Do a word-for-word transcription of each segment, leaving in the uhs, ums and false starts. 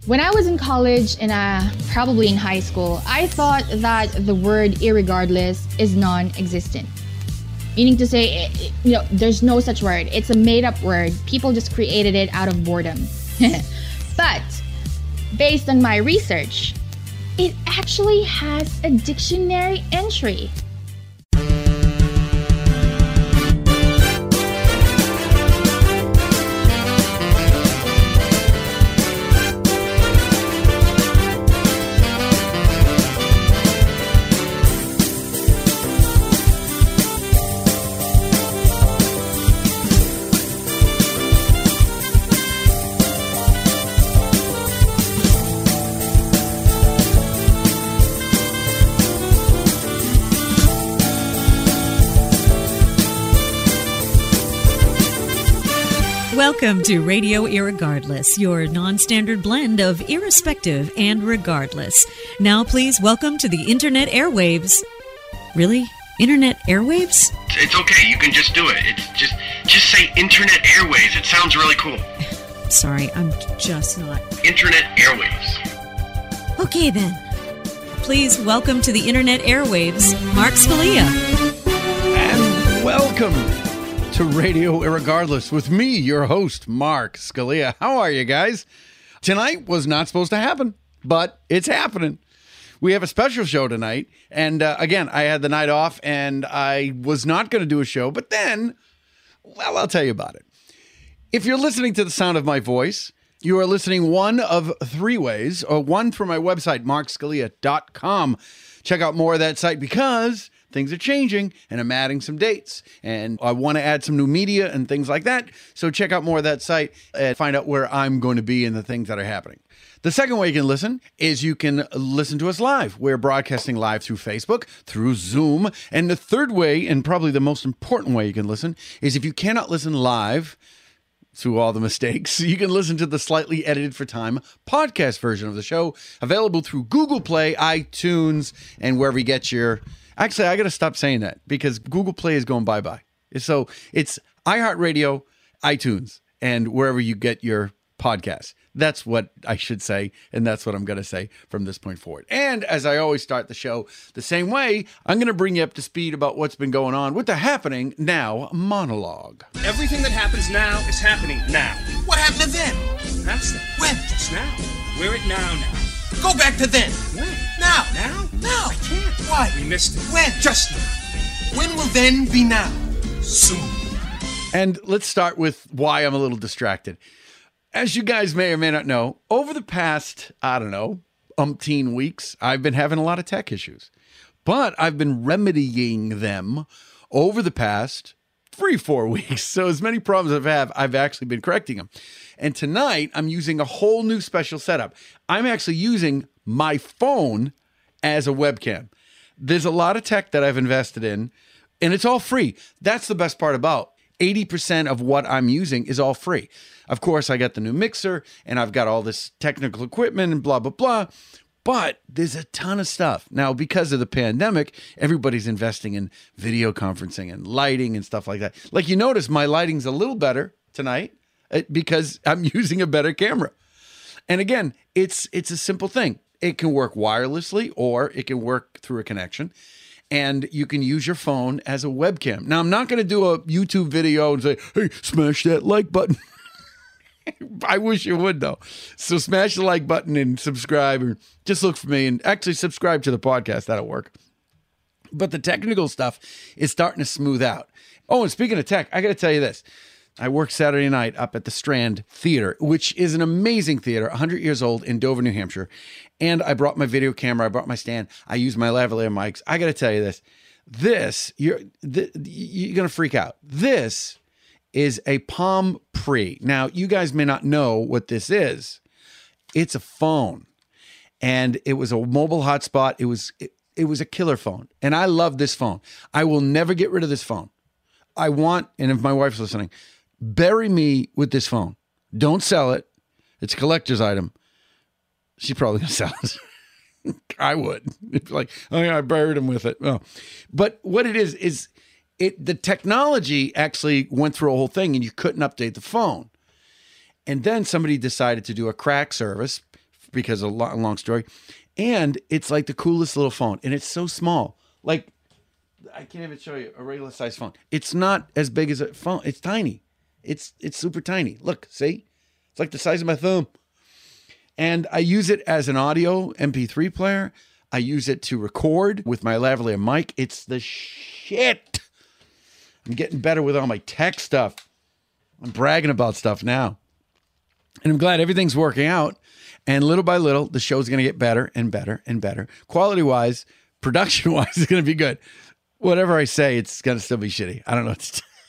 When I was in college and uh, probably in high school, I thought that the word irregardless is non-existent. Meaning to say, you know, there's no such word. It's a made-up word. People just created it out of boredom. But based on my research, it actually has a dictionary entry. Welcome to Radio Irregardless, your non-standard blend of irrespective and regardless. Now please welcome to the Internet airwaves. Really? Internet airwaves? It's okay, you can just do it. It's just just say Internet airwaves. It sounds really cool. Sorry, I'm just not. Internet airwaves. Okay then. Please welcome to the Internet airwaves, Mark Scalia. And welcome to Radio Irregardless with me, your host, Mark Scalia. How are you guys? Tonight was not supposed to happen, but it's happening. We have a special show tonight. And uh, again, I had the night off and I was not going to do a show, but then, well, I'll tell you about it. If you're listening to the sound of my voice, you are listening one of three ways, or one from my website, mark scalia dot com. Check out more of that site because things are changing and I'm adding some dates and I want to add some new media and things like that. So check out more of that site and find out where I'm going to be and the things that are happening. The second way you can listen is you can listen to us live. We're broadcasting live through Facebook, through Zoom. And the third way, and probably the most important way you can listen, is if you cannot listen live through all the mistakes, you can listen to the slightly edited for time podcast version of the show, available through Google Play, iTunes, and wherever you get your... Actually, I got to stop saying that because Google Play is going bye-bye. So it's iHeartRadio, iTunes, and wherever you get your podcasts. That's what I should say, and that's what I'm going to say from this point forward. And as I always start the show the same way, I'm going to bring you up to speed about what's been going on with the Happening Now monologue. Everything that happens now is happening now. What happened to then? That's the When? Just now. We're at now now. Go back to then. When? Now. Now? Now. I can't. Why? We missed it. When? Just now. When will then be now? Soon. And let's start with why I'm a little distracted. As you guys may or may not know, over the past, I don't know, umpteen weeks, I've been having a lot of tech issues. But I've been remedying them over the past three, four weeks. So as many problems as I've had, I've actually been correcting them. And tonight, I'm using a whole new special setup. I'm actually using my phone as a webcam. There's a lot of tech that I've invested in, and it's all free. That's the best part about eighty percent of what I'm using is all free. Of course, I got the new mixer, and I've got all this technical equipment and blah, blah, blah. But there's a ton of stuff. Now, because of the pandemic, everybody's investing in video conferencing and lighting and stuff like that. Like you notice, my lighting's a little better tonight because I'm using a better camera. And again, it's it's a simple thing. It can work wirelessly or it can work through a connection. And you can use your phone as a webcam. Now, I'm not going to do a YouTube video and say, hey, smash that like button. I wish you would, though. So smash the like button and subscribe, or just look for me and actually subscribe to the podcast. That'll work. But the technical stuff is starting to smooth out. Oh, and speaking of tech, I got to tell you this. I worked Saturday night up at the Strand Theater, which is an amazing theater, one hundred years old in Dover, New Hampshire. And I brought my video camera. I brought my stand. I used my lavalier mics. I got to tell you this. This, you're, th- you're going to freak out. This is a Palm Pre. Now, you guys may not know what this is. It's a phone. And it was a mobile hotspot. It was it, it was a killer phone. And I love this phone. I will never get rid of this phone. I want, and if my wife's listening, bury me with this phone. Don't sell it. It's a collector's item. She's probably going to sell it. I would. It's like, oh yeah, I buried him with it. Oh. But what it is, is it the technology actually went through a whole thing and you couldn't update the phone. And then somebody decided to do a crack service because of a long, long story. And it's like the coolest little phone. And it's so small. Like, I can't even show you a regular size phone. It's not as big as a phone. It's tiny. It's it's super tiny. Look, see? It's like the size of my thumb. And I use it as an audio M P three player. I use it to record with my lavalier mic. It's the shit. I'm getting better with all my tech stuff. I'm bragging about stuff now. And I'm glad everything's working out. And little by little, the show's going to get better and better and better. Quality-wise, production-wise, it's going to be good. Whatever I say, it's going to still be shitty. I don't know.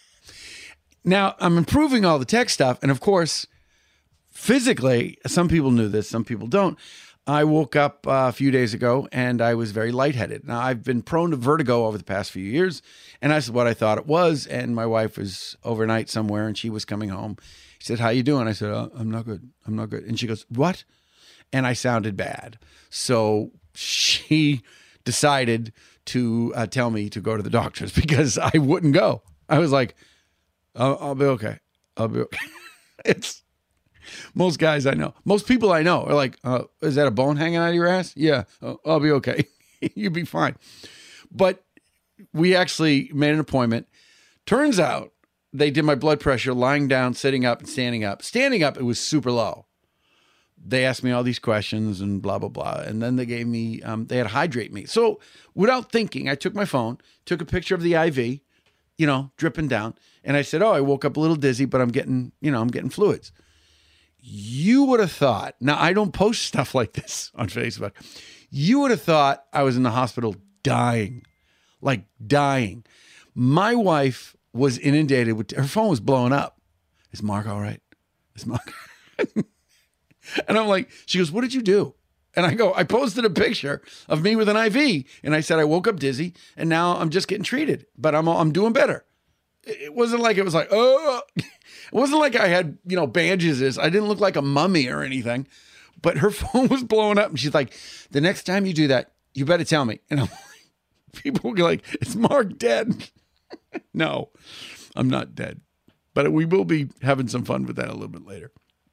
Now, I'm improving all the tech stuff. And of course, physically, some people knew this, some people don't. I woke up uh, a few days ago and I was very lightheaded. Now, I've been prone to vertigo over the past few years. And I said what I thought it was. And my wife was overnight somewhere and she was coming home. She said, "How you doing?" I said, oh, "I'm not good. I'm not good." And she goes, "What?" And I sounded bad. So she decided to uh, tell me to go to the doctors because I wouldn't go. I was like, I'll, I'll be okay. I'll be okay. It's most guys I know, most people I know are like, uh, is that a bone hanging out of your ass? Yeah, I'll, I'll be okay. You'll be fine. But we actually made an appointment. Turns out they did my blood pressure lying down, sitting up, and standing up. Standing up, it was super low. They asked me all these questions and blah, blah, blah. And then they gave me, um, they had to hydrate me. So without thinking, I took my phone, took a picture of the I V, you know, dripping down. And I said, "Oh, I woke up a little dizzy, but I'm getting, you know, I'm getting fluids." You would have thought, now I don't post stuff like this on Facebook. You would have thought I was in the hospital dying, like dying. My wife was inundated with, her phone was blowing up. "Is Mark all right? Is Mark?" And I'm like, she goes, "What did you do?" And I go, "I posted a picture of me with an I V. And I said, I woke up dizzy and now I'm just getting treated, but I'm, I'm doing better." It wasn't like, it was like, oh, it wasn't like I had, you know, bandages. I didn't look like a mummy or anything, but her phone was blowing up. And she's like, "The next time you do that, you better tell me." And I'm like, people were like, "Is Mark dead?" No, I'm not dead, but we will be having some fun with that a little bit later.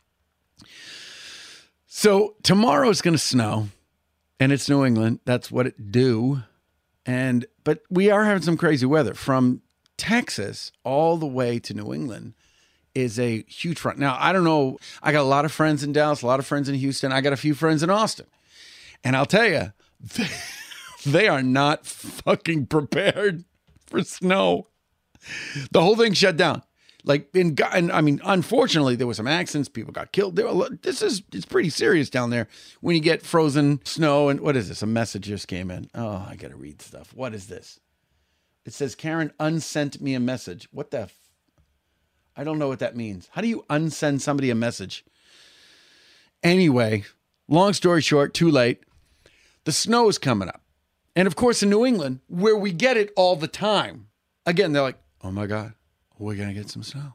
So tomorrow is going to snow, and it's New England. That's what it do. And but we are having some crazy weather. From Texas all the way to New England is a huge front. Now, I don't know. I got a lot of friends in Dallas, a lot of friends in Houston. I got a few friends in Austin. And I'll tell you, they, they are not fucking prepared for snow. The whole thing shut down. Like, in, and I mean, unfortunately, there were some accidents. People got killed. There were, this is, it's pretty serious down there when you get frozen snow. And what is this? A message just came in. Oh, I got to read stuff. What is this? It says, "Karen unsent me a message." What the? F- I don't know what that means. How do you unsend somebody a message? Anyway, long story short, too late. The snow is coming up. And of course, in New England, where we get it all the time, again, they're like, "Oh my God, we're going to get some snow."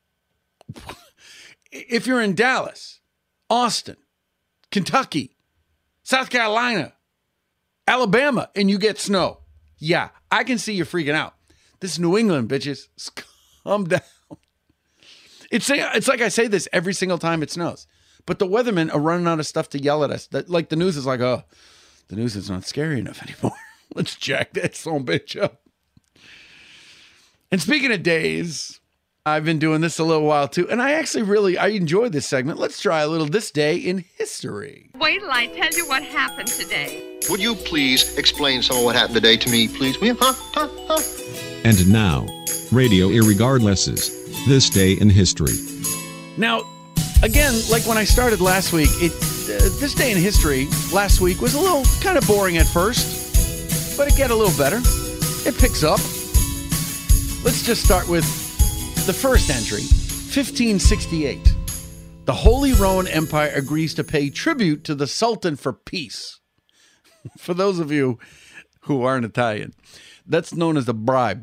If you're in Dallas, Austin, Kentucky, South Carolina, Alabama, and you get snow, yeah, I can see you freaking out. This is New England, bitches. Calm down. It's, it's like I say this every single time it snows. But the weathermen are running out of stuff to yell at us. That, like, the news is like, oh, the news is not scary enough anymore. Let's jack that son bitch up. And speaking of days, I've been doing this a little while too. And I actually really, I enjoyed this segment. Let's try a little This Day in History. Wait till I tell you what happened today. Would you please explain some of what happened today to me, please? Will you? Huh? Huh? Huh? And now, Radio Irregardless's This Day in History. Now, again, like when I started last week, it uh, This Day in History last week was a little kind of boring at first, but it got a little better. It picks up. Let's just start with the first entry, fifteen sixty-eight. The Holy Roman Empire agrees to pay tribute to the Sultan for peace. For those of you who aren't Italian, that's known as a bribe.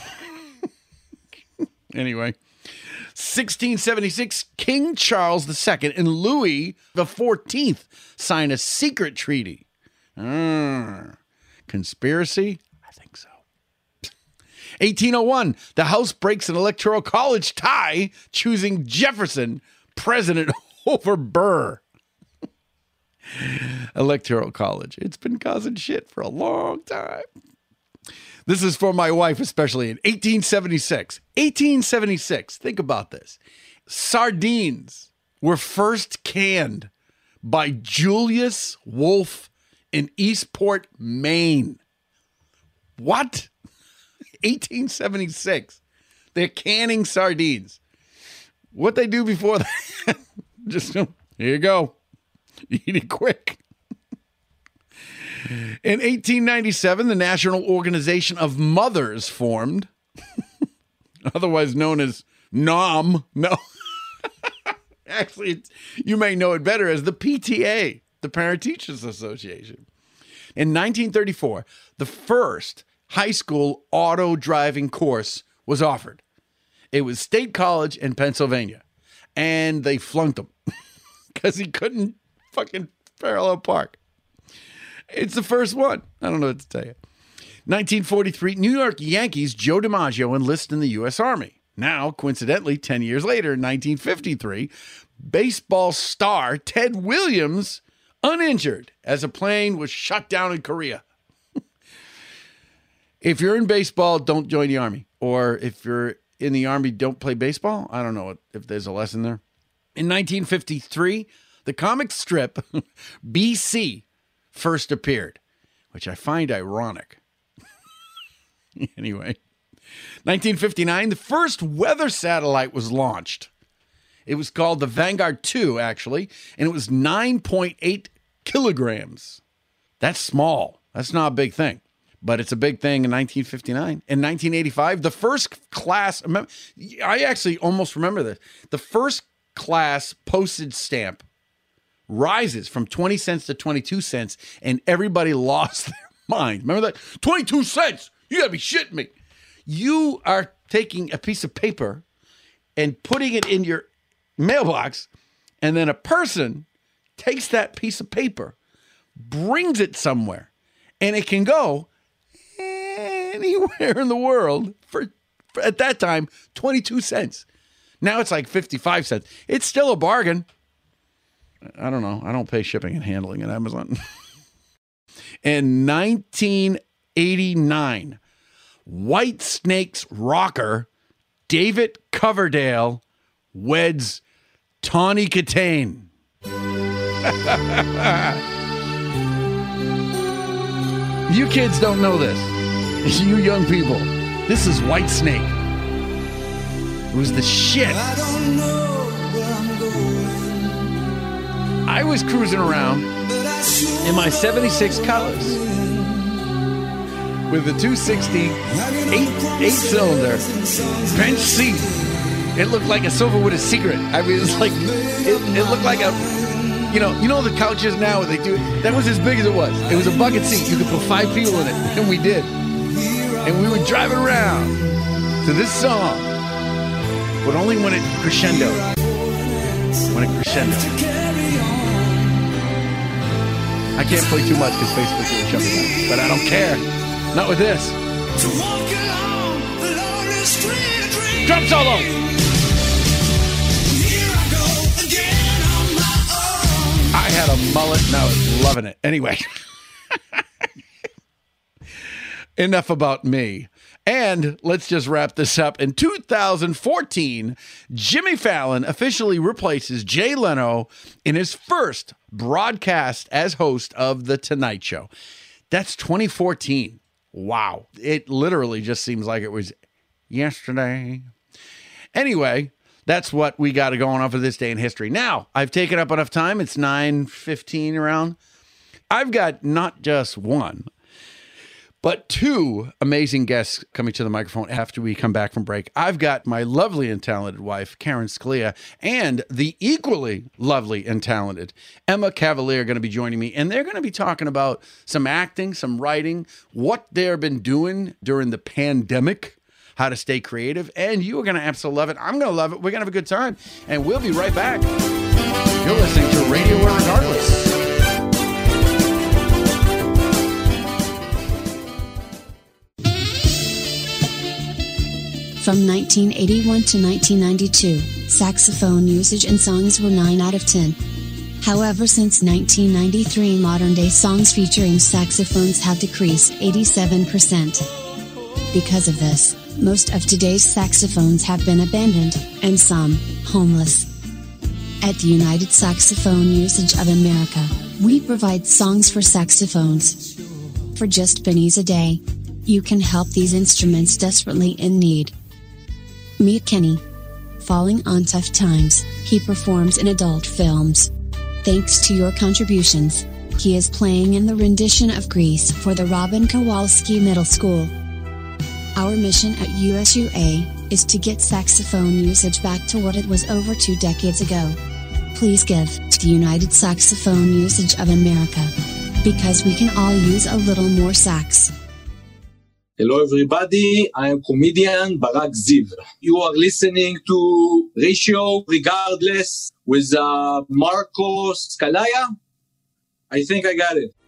Anyway, sixteen seventy-six, King Charles the Second and Louis the Fourteenth sign a secret treaty. Mm. Conspiracy? I think so. eighteen oh one, the House breaks an electoral college tie, choosing Jefferson president over Burr. Electoral College. It's been causing shit for a long time. This is for my wife, especially in eighteen seventy-six. eighteen seventy-six. Think about this. Sardines were first canned by Julius Wolfe in Eastport, Maine. What? eighteen seventy-six. They're canning sardines. What they do before that? Just, here you go. Eat it quick. In eighteen ninety-seven, the National Organization of Mothers formed, otherwise known as N O M. No. Actually, it's, you may know it better as the P T A, the Parent Teachers Association. In nineteen thirty-four, the first high school auto driving course was offered. It was State College in Pennsylvania, and they flunked him because he couldn't fucking parallel park. It's the first one. I don't know what to tell you. nineteen forty-three, New York Yankees Joe DiMaggio enlists in the U S Army. Now, coincidentally, ten years later, in nineteen fifty-three, baseball star Ted Williams uninjured as a plane was shot down in Korea. If you're in baseball, don't join the Army. Or if you're in the Army, don't play baseball. I don't know if there's a lesson there. In nineteen fifty-three, the comic strip B C first appeared, which I find ironic. Anyway, nineteen fifty-nine, the first weather satellite was launched. It was called the Vanguard two, actually, and it was nine point eight kilograms. That's small. That's not a big thing, but it's a big thing in nineteen fifty-nine. In nineteen eighty-five, the first class, I actually almost remember this, the first class postage stamp rises from twenty cents to twenty-two cents, and everybody lost their mind. Remember that? twenty-two cents! You gotta be shitting me. You are taking a piece of paper and putting it in your mailbox, and then a person takes that piece of paper, brings it somewhere, and it can go anywhere in the world for, for at that time, twenty-two cents. Now it's like fifty-five cents. It's still a bargain. I don't know. I don't pay shipping and handling at Amazon. In nineteen eighty-nine, White Snake's rocker David Coverdale weds Tawny Katane. You kids don't know this. You young people. This is White Snake. It was the shit. I don't know where I'm going. I was cruising around in my seventy-six Cutlass with the two sixty eight, eight cylinder bench seat. It looked like a sofa with a secret. I mean, it's like it, it looked like a, you know, you know the couches now they do. That was as big as it was. It was a bucket seat. You could put five people in it, and we did. And we were driving around to this song, but only when it crescendo. When it crescendo. I can't play too much because Facebook will shut me down, but I don't care. Not with this. Drum solo. I had a mullet and I was loving it. Anyway. Enough about me. And let's just wrap this up. In two thousand fourteen, Jimmy Fallon officially replaces Jay Leno in his first broadcast as host of The Tonight Show. That's twenty fourteen. Wow. It literally just seems like it was yesterday. Anyway, that's what we got going on for this day in history. Now, I've taken up enough time. It's nine fifteen around. I've got not just one, but two amazing guests coming to the microphone after we come back from break. I've got my lovely and talented wife, Karen Scalia, and the equally lovely and talented Emma Cavalier going to be joining me. And they're going to be talking about some acting, some writing, what they've been doing during the pandemic, how to stay creative. And you are going to absolutely love it. I'm going to love it. We're going to have a good time. And we'll be right back. You're listening to Radio Irregardless. From nineteen eighty-one to nineteen ninety-two, saxophone usage in songs were nine out of ten. However, since nineteen ninety-three, modern-day songs featuring saxophones have decreased eighty-seven percent. Because of this, most of today's saxophones have been abandoned, and some, homeless. At the United Saxophone Usage of America, we provide songs for saxophones. For just pennies a day, you can help these instruments desperately in need. Meet Kenny. Falling on tough times, he performs in adult films. Thanks to your contributions, he is playing in the rendition of Grease for the Robin Kowalski Middle School. Our mission at U S U A is to get saxophone usage back to what it was over two decades ago. Please give to the United Saxophone Usage of America, because we can all use a little more sax. Hello everybody, I am comedian Barak Ziv. You are listening to Ratio Regardless with uh, Marco Scalaya. I think I got it.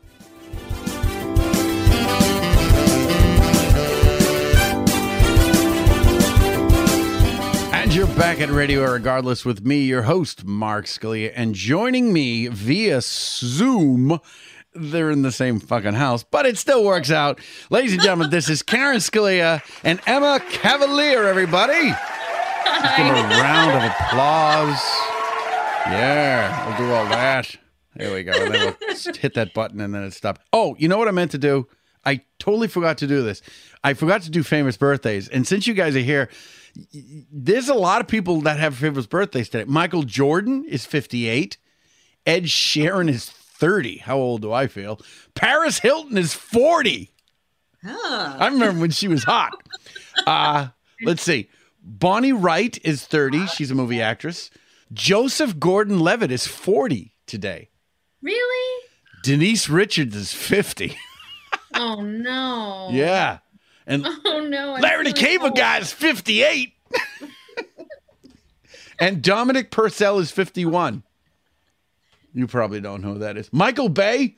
And you're back at Radio Regardless with me, your host, Mark Scalia, and joining me via Zoom. They're in the same fucking house, but it still works out. Ladies and gentlemen, this is Karen Scalia and Emma Cavalier, everybody. Let's give them a round of applause. Yeah, we'll do all that. There we go. And then we'll just hit that button and then it stopped. Oh, you know what I meant to do? I totally forgot to do this. I forgot to do famous birthdays. And since you guys are here, there's a lot of people that have famous birthdays today. Michael Jordan is fifty-eight. Ed Sheeran is thirty. How old do I feel? Paris Hilton is forty. Huh. I remember when she was hot. Uh, let's see. Bonnie Wright is thirty. She's a movie actress. Joseph Gordon-Levitt is forty today. Really? Denise Richards is fifty. Oh, no. Yeah. And oh, no. I'm Larry the Cable old. Guy is fifty-eight. And Dominic Purcell is fifty-one. You probably don't know who that is. Michael Bay?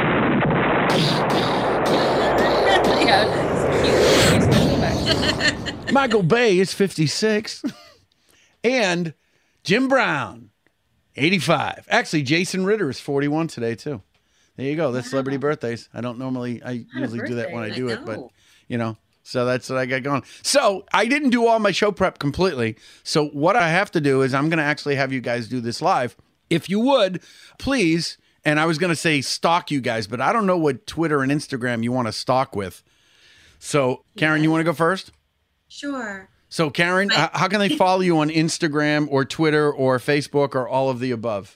Michael Bay is fifty-six. And Jim Brown, eighty-five. Actually, Jason Ritter is forty-one today, too. There you go. That's wow. Celebrity birthdays. I don't normally, I What usually do that when I do I it, but, you know, so that's what I got going. So I didn't do all my show prep completely. So what I have to do is I'm going to actually have you guys do this live. If you would, please, and I was going to say stalk you guys, but I don't know what Twitter and Instagram you want to stalk with. So, Karen, yeah. you want to go first? Sure. So, Karen, I- how can they follow you on Instagram or Twitter or Facebook or all of the above?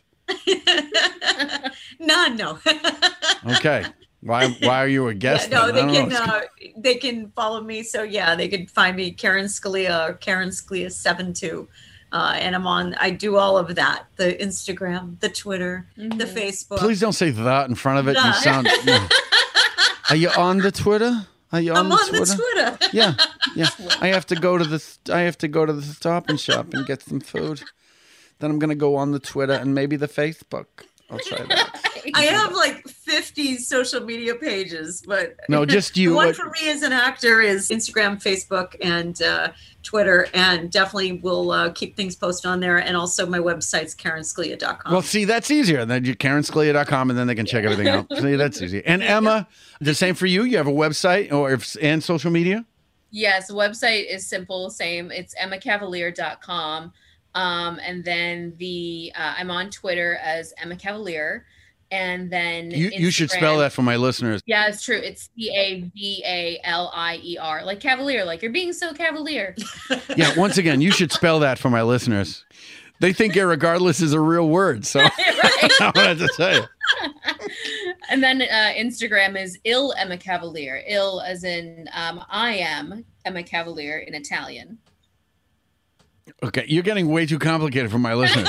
None, no. Okay. Why Why are you a guest? Yeah, no, then? they I can don't know. uh, they can follow me. So yeah, they can find me Karen Scalia or Karen Scalia seven two. Uh, and I'm on, I do all of that. The Instagram, the Twitter, mm-hmm. the Facebook. Please don't say that in front of it. Nah. You sound. No. Are you on the Twitter? Are you on I'm the on Twitter? the Twitter. Yeah, yeah. I have to go to the. I have to go to the Stop and Shop and get some food. Then I'm gonna go on the Twitter and maybe the Facebook. I'll try that. I have like fifty social media pages, but no, just you. The one what, for me as an actor is Instagram, Facebook, and uh, Twitter, and definitely will uh, keep things posted on there. And also my website's Karen Scalia dot com. Well, see, that's easier. Then you Karen Scalia dot com, and then they can check everything out. See, that's easy. And Emma, the same for you. You have a website or if, and social media. Yes, the website is simple, same. It's emma cavalier dot com. Um, and then the uh, I'm on Twitter as Emma Cavalier. And then You, you should spell that for my listeners. Yeah, it's true. It's C A V A L I E R, like cavalier, like you're being so cavalier. Yeah, once again, you should spell that for my listeners. They think irregardless is a real word, so I wanted to tell you. And then uh, Instagram is Il Emma Cavalier. Il as in um, I am Emma Cavalier in Italian. Okay, you're getting way too complicated for my listeners.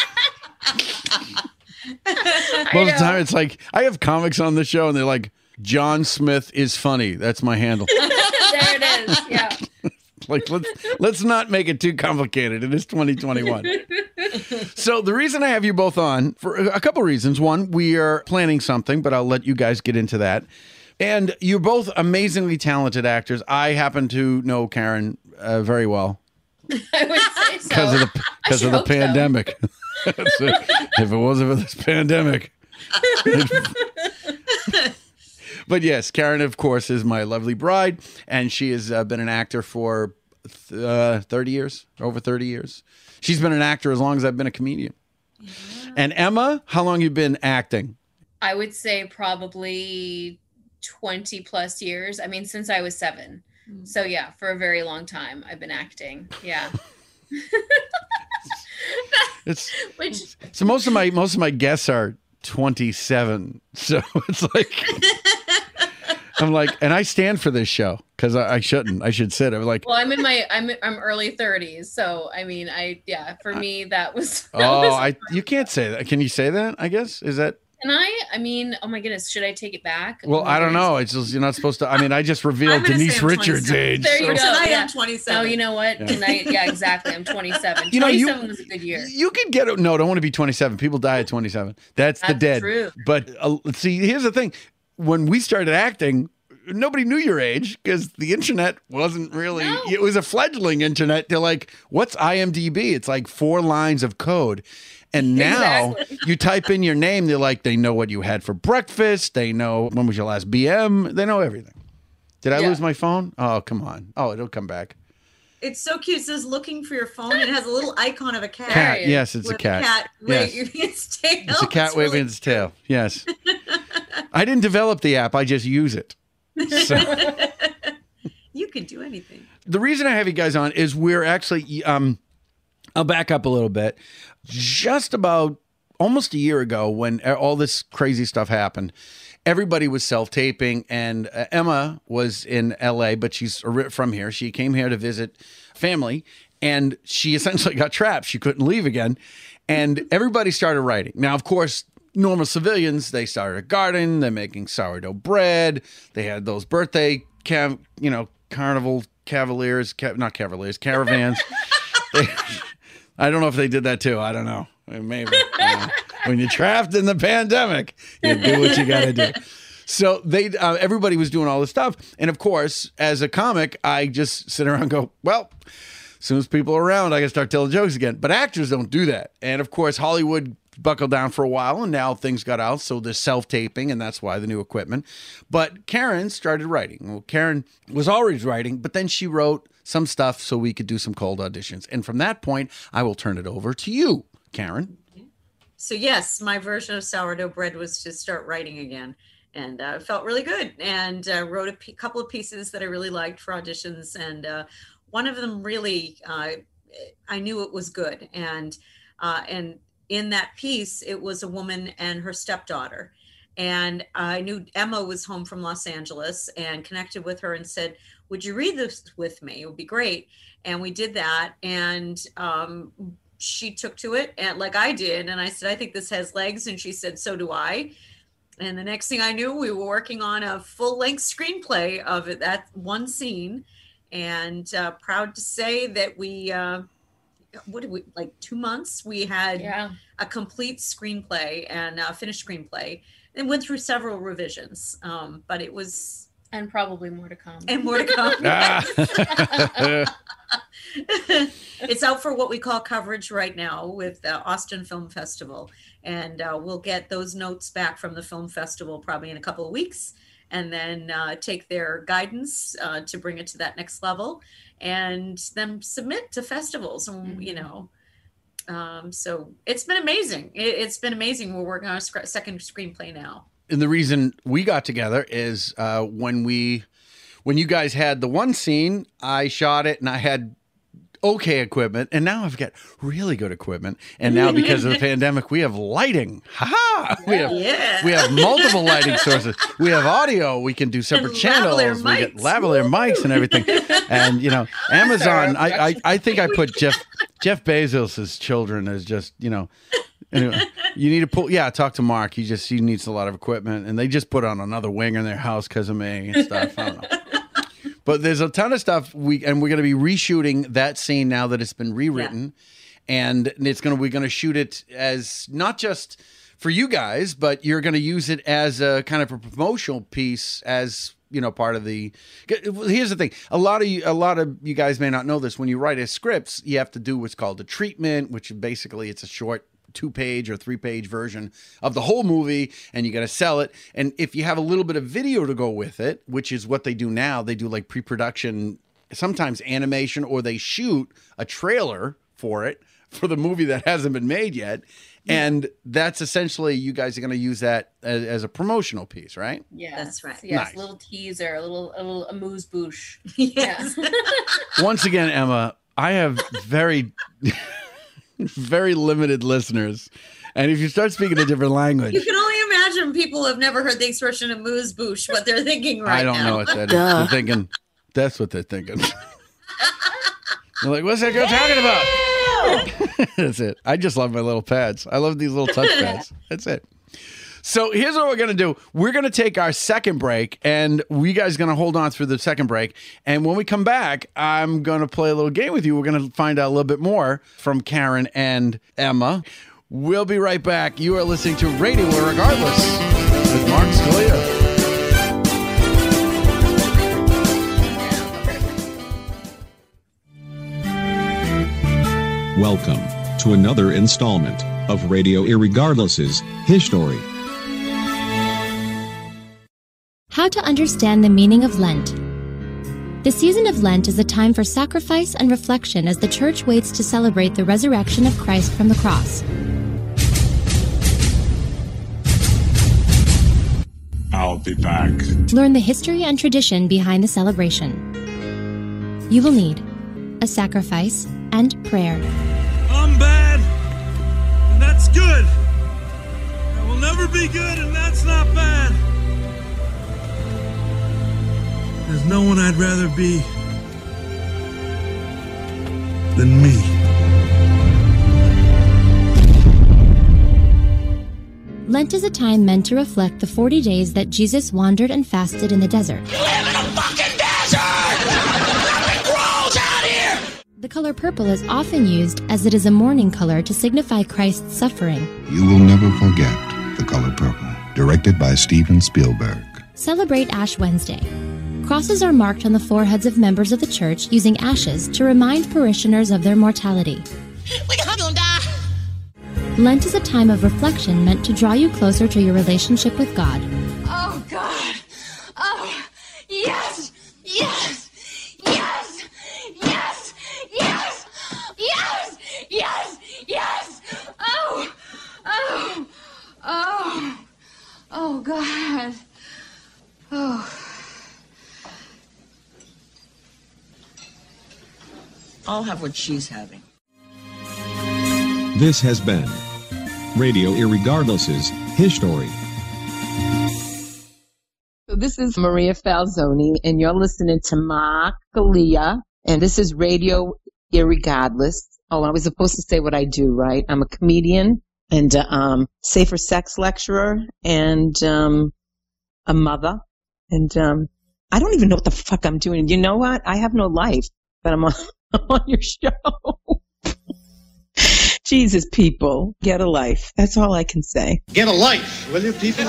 Most of the time, it's like I have comics on the show, and they're like, "John Smith is funny." That's my handle. There it is. Yeah. Like let's let's not make it too complicated. It is twenty twenty-one. So the reason I have you both on for a couple reasons. One, we are planning something, but I'll let you guys get into that. And you're both amazingly talented actors. I happen to know Karen uh, very well. I would say so. Because of the because of the pandemic. So. If it wasn't for this pandemic. But yes, Karen, of course, is my lovely bride, and she has uh, been an actor for uh, thirty years, over thirty years. She's been an actor as long as I've been a comedian. Yeah. And Emma, how long you been acting? I would say probably twenty plus years. I mean, since I was seven. Mm. So yeah, for a very long time, I've been acting. Yeah. It's Which, so most of my most of my guests are twenty-seven. So it's like I'm like, and I stand for this show because I, I shouldn't. I should sit. I'm like, well, I'm in my I'm I'm early thirties, so I mean, I yeah, for me that was. That oh, was I you can't say that. Can you say that? I guess is that. Can I? I mean, oh my goodness, should I take it back? Well, oh I don't goodness. know. It's just you're not supposed to. I mean, I just revealed Denise Richards' age. There you so. go. Tonight yeah. I'm twenty-seven. Oh, you know what? Yeah. Tonight, yeah, exactly. I'm twenty-seven. You know, you- twenty-seven was a good year. You can get it. No, don't want to be twenty-seven. People die at twenty-seven. That's, the That's dead. true. But uh, see, here's the thing. When we started acting, nobody knew your age because the internet wasn't really, No. it was a fledgling internet. They're like, what's I M D B? It's like four lines of code. And now Exactly. you type in your name. They're like, they know what you had for breakfast. They know when was your last B M. They know everything. Did I Yeah. lose my phone? Oh, come on. Oh, it'll come back. It's so cute. It says looking for your phone. And it has a little icon of a cat. Cat. Yes, it's a with cat. cat Yes. waving its tail. It's a cat waving really its tail. Yes. I didn't develop the app. I just use it. So. You can do anything. The reason I have you guys on is we're actually, um, I'll back up a little bit. Just about almost a year ago when all this crazy stuff happened, everybody was self-taping, and uh, Emma was in L A, but she's from here. She came here to visit family, and she essentially got trapped. She couldn't leave again, and everybody started writing. Now, of course, normal civilians, they started a garden. They're making sourdough bread. They had those birthday, cav- you know, carnival cavaliers, ca- not cavaliers, caravans. They, I don't know if they did that too. I don't know. Maybe. You know, when you're trapped in the pandemic, you do what you got to do. So they, uh, everybody was doing all this stuff. And of course, as a comic, I just sit around and go, well, as soon as people are around, I can start telling jokes again. But actors don't do that. And of course, Hollywood buckled down for a while, and now things got out. So there's self-taping, and that's why the new equipment. But Karen started writing. Well, Karen was always writing, but then she wrote some stuff so we could do some cold auditions. And from that point, I will turn it over to you, Karen. So yes, my version of sourdough bread was to start writing again, and uh, it felt really good. And uh, wrote a p- couple of pieces that I really liked for auditions, and uh, one of them really, uh, I knew it was good. And uh, and in that piece, it was a woman and her stepdaughter. And I knew Emma was home from Los Angeles and connected with her and said, would you read this with me? It would be great. And we did that. And um, she took to it, and like I did. And I said, I think this has legs. And she said, so do I. And the next thing I knew, we were working on a full length screenplay of it, that one scene. And uh, proud to say that we, uh, what did we, like two months, we had Yeah. a complete screenplay and a finished screenplay, and went through several revisions. Um, but it was, And probably more to come. and more to come. Ah. It's out for what we call coverage right now with the Austin Film Festival. And uh, we'll get those notes back from the film festival probably in a couple of weeks, and then uh, take their guidance uh, to bring it to that next level, and then submit to festivals. And, Mm-hmm. you know, um, so it's been amazing. It, it's been amazing. We're working on a sc- second screenplay now. And the reason we got together is uh, when we, when you guys had the one scene, I shot it and I had okay equipment, and now I've got really good equipment. And now because of the pandemic, we have lighting. Ha ha! We have Yeah. we have multiple lighting sources. We have audio. We can do separate And channels. lavalier We get mics. lavalier mics and everything. And you know, Amazon. I, I I think I put Jeff Jeff Bezos's children as just you know. Anyway, you need to pull. Yeah, talk to Mark. He just he needs a lot of equipment, and they just put on another wing in their house because of me and stuff. I don't know. But there's a ton of stuff we and we're going to be reshooting that scene now that it's been rewritten, and it's going to we're going to shoot it as not just for you guys, but you're going to use it as a kind of a promotional piece as you know part of the. Here's the thing: a lot of you, a lot of you guys may not know this. When you write a scripts, you have to do what's called a treatment, which basically it's a short two-page or three-page version of the whole movie, and you got to sell it. And if you have a little bit of video to go with it, which is what they do now, they do like pre-production, sometimes animation, or they shoot a trailer for it for the movie that hasn't been made yet. And that's essentially, you guys are going to use that as, as a promotional piece, right? Yeah, that's right. Yes, Nice. a little teaser, a little, a little amuse bouche. Yes. Once again, Emma, I have very, very limited listeners. And if you start speaking a different language, You can only imagine people who have never heard the expression amuse bouche, what they're thinking right I don't now. know what that is. They're thinking, that's what they're thinking. They're like, what's that girl talking about? That's it. I just love my little pads. I love these little touch pads. That's it. So here's what we're going to do. We're going to take our second break, and we guys going to hold on through the second break. And when we come back, I'm going to play a little game with you. We're going to find out a little bit more from Karen and Emma. We'll be right back. You are listening to Radio Regardless with Mark Scalia. Welcome to another installment of Radio Irregardless's History. How to understand the meaning of Lent. The season of Lent is a time for sacrifice and reflection as the Church waits to celebrate the resurrection of Christ from the cross. I'll be back. Learn the history and tradition behind the celebration. You will need a sacrifice and prayer. I'm bad, and that's good. I will never be good, and that's not bad. There's no one I'd rather be than me. Lent is a time meant to reflect the forty days that Jesus wandered and fasted in the desert. You live in a fucking desert! Nothing grows out here! The color purple is often used as it is a mourning color to signify Christ's suffering. You will never forget The Color Purple, directed by Steven Spielberg. Celebrate Ash Wednesday. Crosses are marked on the foreheads of members of the church using ashes to remind parishioners of their mortality. We're gonna die! Lent is a time of reflection meant to draw you closer to your relationship with God. Oh, God! Oh, yes! Yes! Yes! Yes! Yes! Yes! Yes! Yes! Oh! Oh! Oh! Oh, God! Oh. I'll have what she's having. This has been Radio Irregardless's History. So this is Maria Falzoni, and you're listening to Mark Scalia, and this is Radio Irregardless. Oh, I was supposed to say what I do, right? I'm a comedian and a um, safer sex lecturer and um, a mother. And um, I don't even know what the fuck I'm doing. You know what? I have no life, but I'm on, I'm on your show. Jesus, people, get a life. That's all I can say. Get a life, will you, people?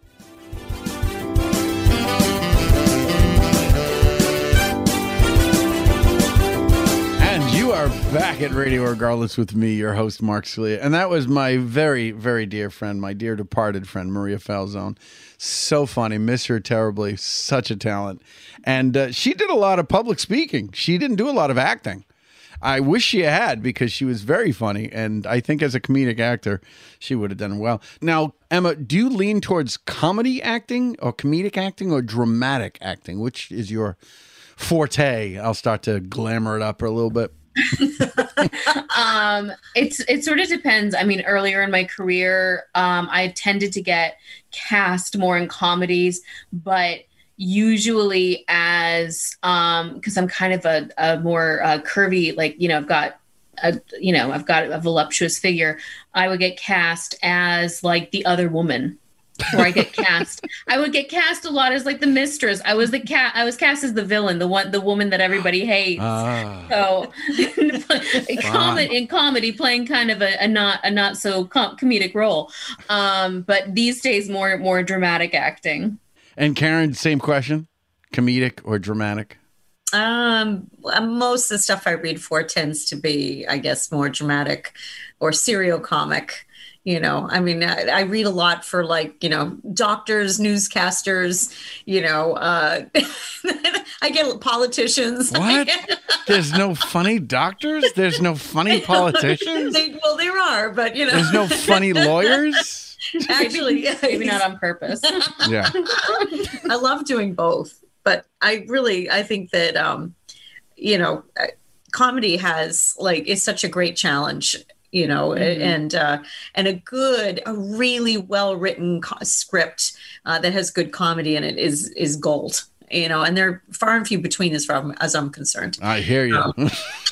And you are back at Radio Regardless with me, your host, Mark Scalia. And that was my very, very dear friend, my dear departed friend, Maria Falzone. So funny. Miss her terribly. Such a talent. And uh, she did a lot of public speaking. She didn't do a lot of acting. I wish she had, because she was very funny, and I think as a comedic actor, she would have done well. Now, Emma, do you lean towards comedy acting or comedic acting or dramatic acting? Which is your forte? I'll start to glamour it up a little bit. um, it's it sort of depends. I mean, earlier in my career, um, I tended to get cast more in comedies, but usually as um because I'm kind of a, a more uh, curvy, like, you know, I've got a you know I've got a voluptuous figure. I would get cast as like the other woman, or I get cast I would get cast a lot as like the mistress. I was the cat I was cast as the villain, the one the woman that everybody hates. Ah. So in, comedy, in comedy, playing kind of a, a not a not so com- comedic role, um but these days more more dramatic acting. And Karen, same question, comedic or dramatic? Um, most of the stuff I read for tends to be, I guess, more dramatic or serial comic. You know, I mean, I, I read a lot for like, you know, doctors, newscasters, you know, uh, I get politicians. What? There's no funny doctors? There's no funny politicians? They, well, there are, but, you know. There's no funny lawyers? Actually, yeah, maybe not on purpose. Yeah. I love doing both, but I really, I think that, um, you know, comedy has like, is such a great challenge. You know, mm-hmm. and uh, and a good, a really well written co- script uh, that has good comedy in it is is gold. You know, and they're far and few between as far as I'm concerned. I hear you. Um.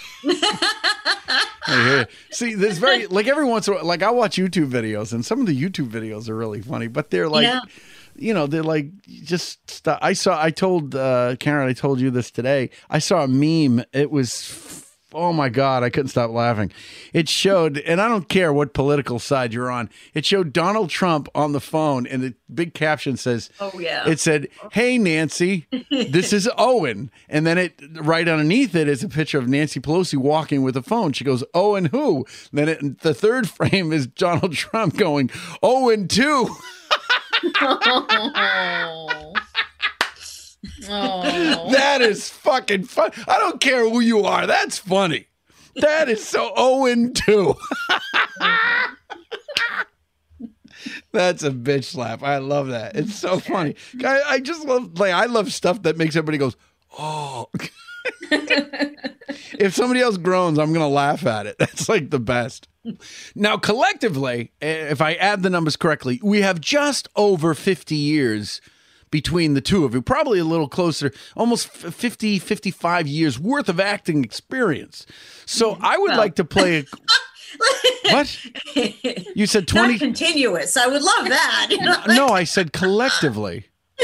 I hear you. See, there's very like every once in a while, like I watch YouTube videos, and some of the YouTube videos are really funny, but they're like. Yeah. You know, they're like just stuff. I saw, I told uh, Karen, I told you this today. I saw a meme. It was, oh my God, I couldn't stop laughing. It showed, and I don't care what political side you're on, it showed Donald Trump on the phone, and the big caption says, oh, yeah. It said, hey, Nancy, this is Owen. And then it right underneath it is a picture of Nancy Pelosi walking with a phone. She goes, Owen who? Then it, the third frame is Donald Trump going, Owen two. Oh. Oh. That is fucking fun. I don't care who you are. That's funny. That is so Owen too. That's a bitch slap. I love that. It's so funny. I, I just love like I love stuff that makes everybody goes, oh. If somebody else groans, I'm gonna laugh at it. That's like the best. Now, collectively, if I add the numbers correctly, we have just over fifty years between the two of you, probably a little closer, almost fifty, fifty-five years worth of acting experience. So I would well. like to play a... What? You said twenty? Not continuous. I would love that. No, I said collectively.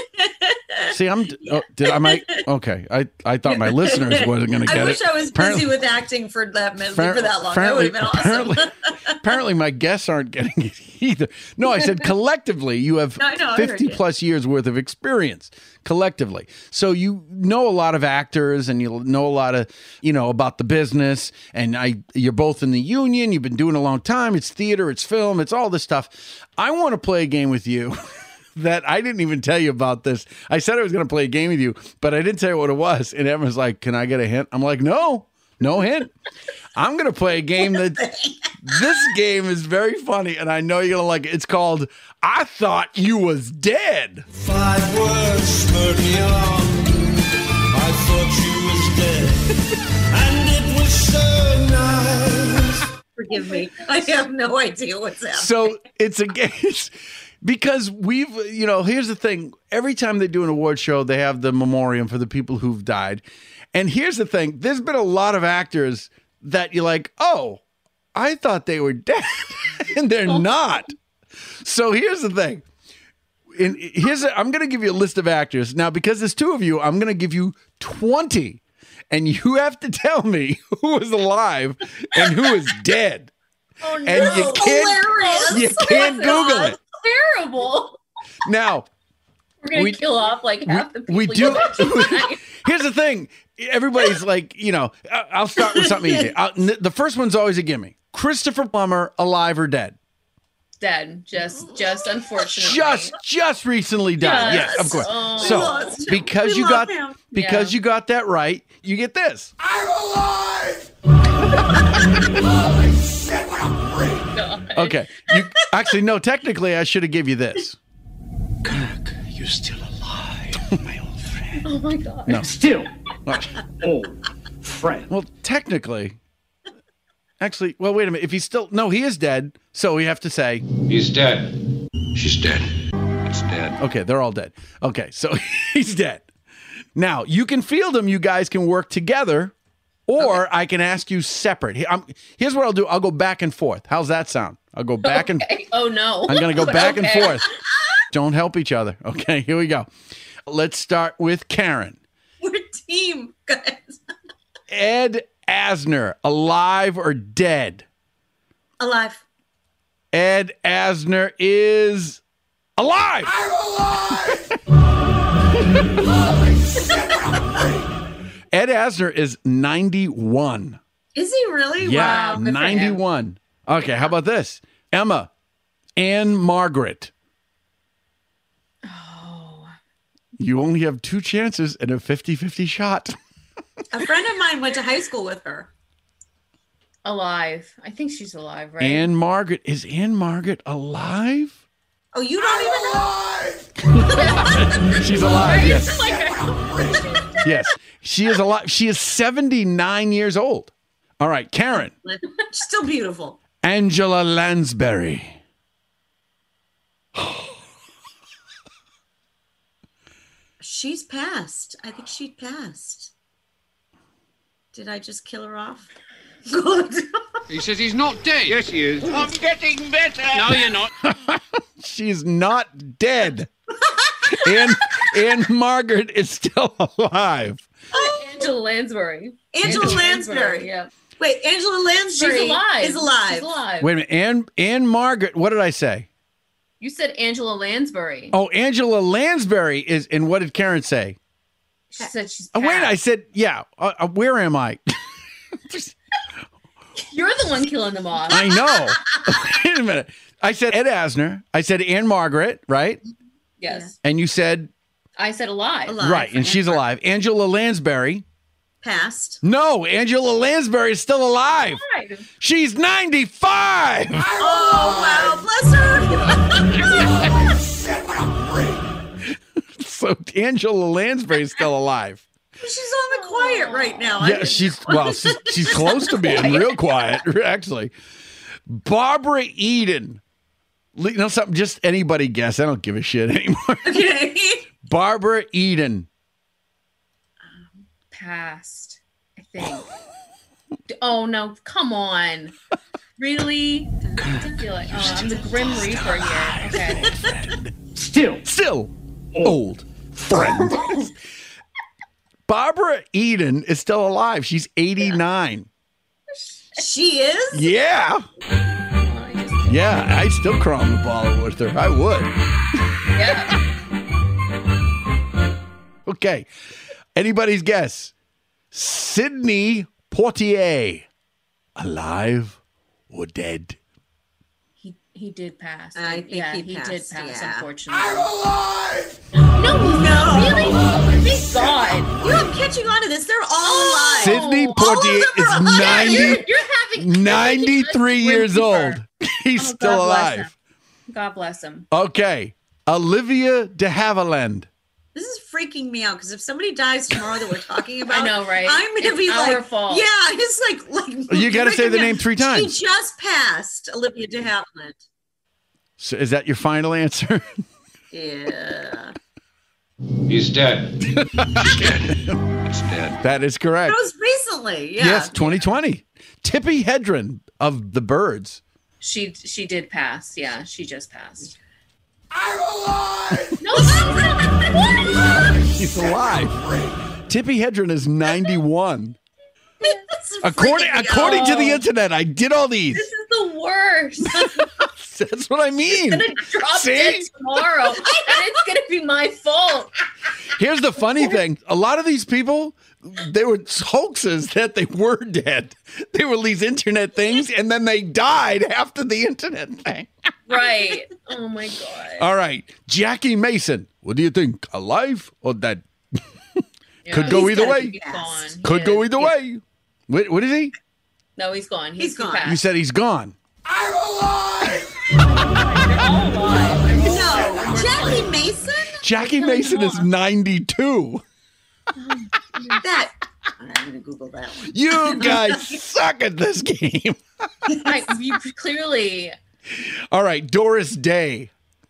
See, I'm. Oh, did I? Might. Okay, I, I thought my listeners wasn't going to get it. I wish it. I was apparently, busy with acting for that for that long. That would have been awesome. Apparently, apparently, my guests aren't getting it either. No, I said collectively, you have no, no, fifty plus years worth of experience collectively. So you know a lot of actors, and you know a lot of you know about the business. And I, you're both in the union. You've been doing it a long time. It's theater. It's film. It's all this stuff. I want to play a game with you. That I didn't even tell you about this. I said I was going to play a game with you, but I didn't tell you what it was. And everyone's like, can I get a hint? I'm like, no, no hint. I'm going to play a game that this game is very funny. And I know you're going to like it. It's called I Thought You Was Dead. Five words spurred me on. I thought you was dead. And it was so nice. Forgive me. I have no idea what's happening. So it's a game. Because we've, you know, here's the thing. Every time they do an award show, they have the memoriam for the people who've died. And here's the thing. There's been a lot of actors that you're like, oh, I thought they were dead. And they're oh. not. So here's the thing. And here's a, I'm going to give you a list of actors. Now, because there's two of you, I'm going to give you twenty. And you have to tell me who is alive and who is dead. Oh, no. And you can't, Hilarious. you can't Google it. Terrible. Now we're gonna we, kill off like half the people. We do. Here's the thing: everybody's like, you know, I'll start with something easy. I'll, the first one's always a gimme. Christopher Plummer, alive or dead? Dead. Just, just unfortunately. Just, just recently died. Yes, yes of course. Oh. So because we you got him. because yeah. you got that right, you get this. I'm alive. Holy shit! What a freak. Okay. You, actually, no, technically, I should have give you this. Kirk, you're still alive, my old friend. Oh, my God. No. Still old friend. Well, technically, actually, well, wait a minute. If he's still, no, he is dead. So we have to say. He's dead. She's dead. It's dead. Okay, they're all dead. Okay, so he's dead. Now, you can field him. You guys can work together. Or okay. I can ask you separate. I'm, here's what I'll do. I'll go back and forth. How's that sound? I'll go back okay. and... Oh, no. I'm going to go back okay. and forth. Don't help each other. Okay, here we go. Let's start with Karen. We're a team, guys. Ed Asner, alive or dead? Alive. Ed Asner is alive. I'm alive. Holy shit, what a freak. Ed Asner is ninety-one. Is he really? Yeah, wow, ninety-one. Okay, how about this? Emma, Anne Margaret. Oh. You only have two chances and a fifty-fifty shot. A friend of mine went to high school with her. Alive. I think she's alive, right? Anne Margaret. Is Anne Margaret alive? Oh, you don't even know? She's alive, yes. Yes, she is alive. She is seventy-nine years old. All right, Karen. Still beautiful. Angela Lansbury. She's passed. I think she passed. Did I just kill her off? Good. He says he's not dead. Yes, he is. I'm getting better. No, you're not. She's not dead. Anne, Anne Margaret is still alive. Angela Lansbury. Angela Lansbury. Yeah. Wait, Angela Lansbury She's alive. is alive. She's alive. Wait a minute. Anne, Anne Margaret, what did I say? You said Angela Lansbury. Oh, Angela Lansbury is, and what did Karen say? She said she's Oh, wait, passed. I said, yeah. Uh, uh, where am I? You're the one killing them off. I know. Wait a minute. I said Ed Asner. I said Anne Margaret, right? Yes. And you said, I said alive. Alive. right, and she's alive. Angela Lansbury. Passed. No, Angela Lansbury is still alive. Alive. She's ninety-five. Oh, wow. Bless her. So Angela Lansbury is still alive. She's on the quiet right now. I Yeah, didn't she's know. well, she's, she's close to being real quiet, actually. Barbara Eden. You know something? Just anybody guess. I don't give a shit anymore. Okay. Barbara Eden. Passed, I think. Oh, no. Come on. Really? I feel like, oh, I'm the Grim Reaper here. Okay. Still, still old friend. Barbara Eden is still alive. She's eighty-nine. She is? Yeah. Yeah, I'd still crawl on the ball with her. I would. Yeah. Okay. Anybody's guess? Sidney Poitier. Alive or dead? He he did pass. I think yeah, he he, passed, did pass, yeah. unfortunately. I'm alive. No, No. really? Thank God. You're catching on to this. They're all alive. Sidney All of Poitier them are is alive. ninety, You're, you're having ninety-three years old. He's Oh, still God bless alive. him. God bless him. Okay. Olivia de Havilland. This is freaking me out because if somebody dies tomorrow that we're talking about, I know, right? I'm gonna It's be our like, fault. yeah, it's like, like You gotta say the freaking name out. three times. She just passed Olivia de Havilland. So is that your final answer? Yeah, He's dead. He's dead. It's dead. That is correct. that was recently. Yeah. Yes, twenty twenty. Tippi Hedren of the Birds. She she did pass. Yeah, she just passed. I'm alive. No, she's not. She's alive. Tippi Hedren is ninety-one. That's According freaking me according out. to the internet, I did all these. This is the worst. That's what I mean. I'm gonna drop See? dead tomorrow, and it's gonna be my fault. Here's the funny thing. A lot of these people, they were hoaxes that they were dead. They were these internet things, and then they died after the internet thing. Right. Oh my God. All right. Jackie Mason. What do you think? Alive or dead? Yeah, Could go he's either gotta way. be gone. Could Yeah. go either way. What, what is he? No, he's gone. He's, He's gone. passed. You said he's gone. I'm alive. They're all alive. They're all No, alive. Jackie Mason. Jackie Mason is ninety-two. That I'm gonna Google that one. You guys suck at this game. I, you clearly. All right. Doris Day.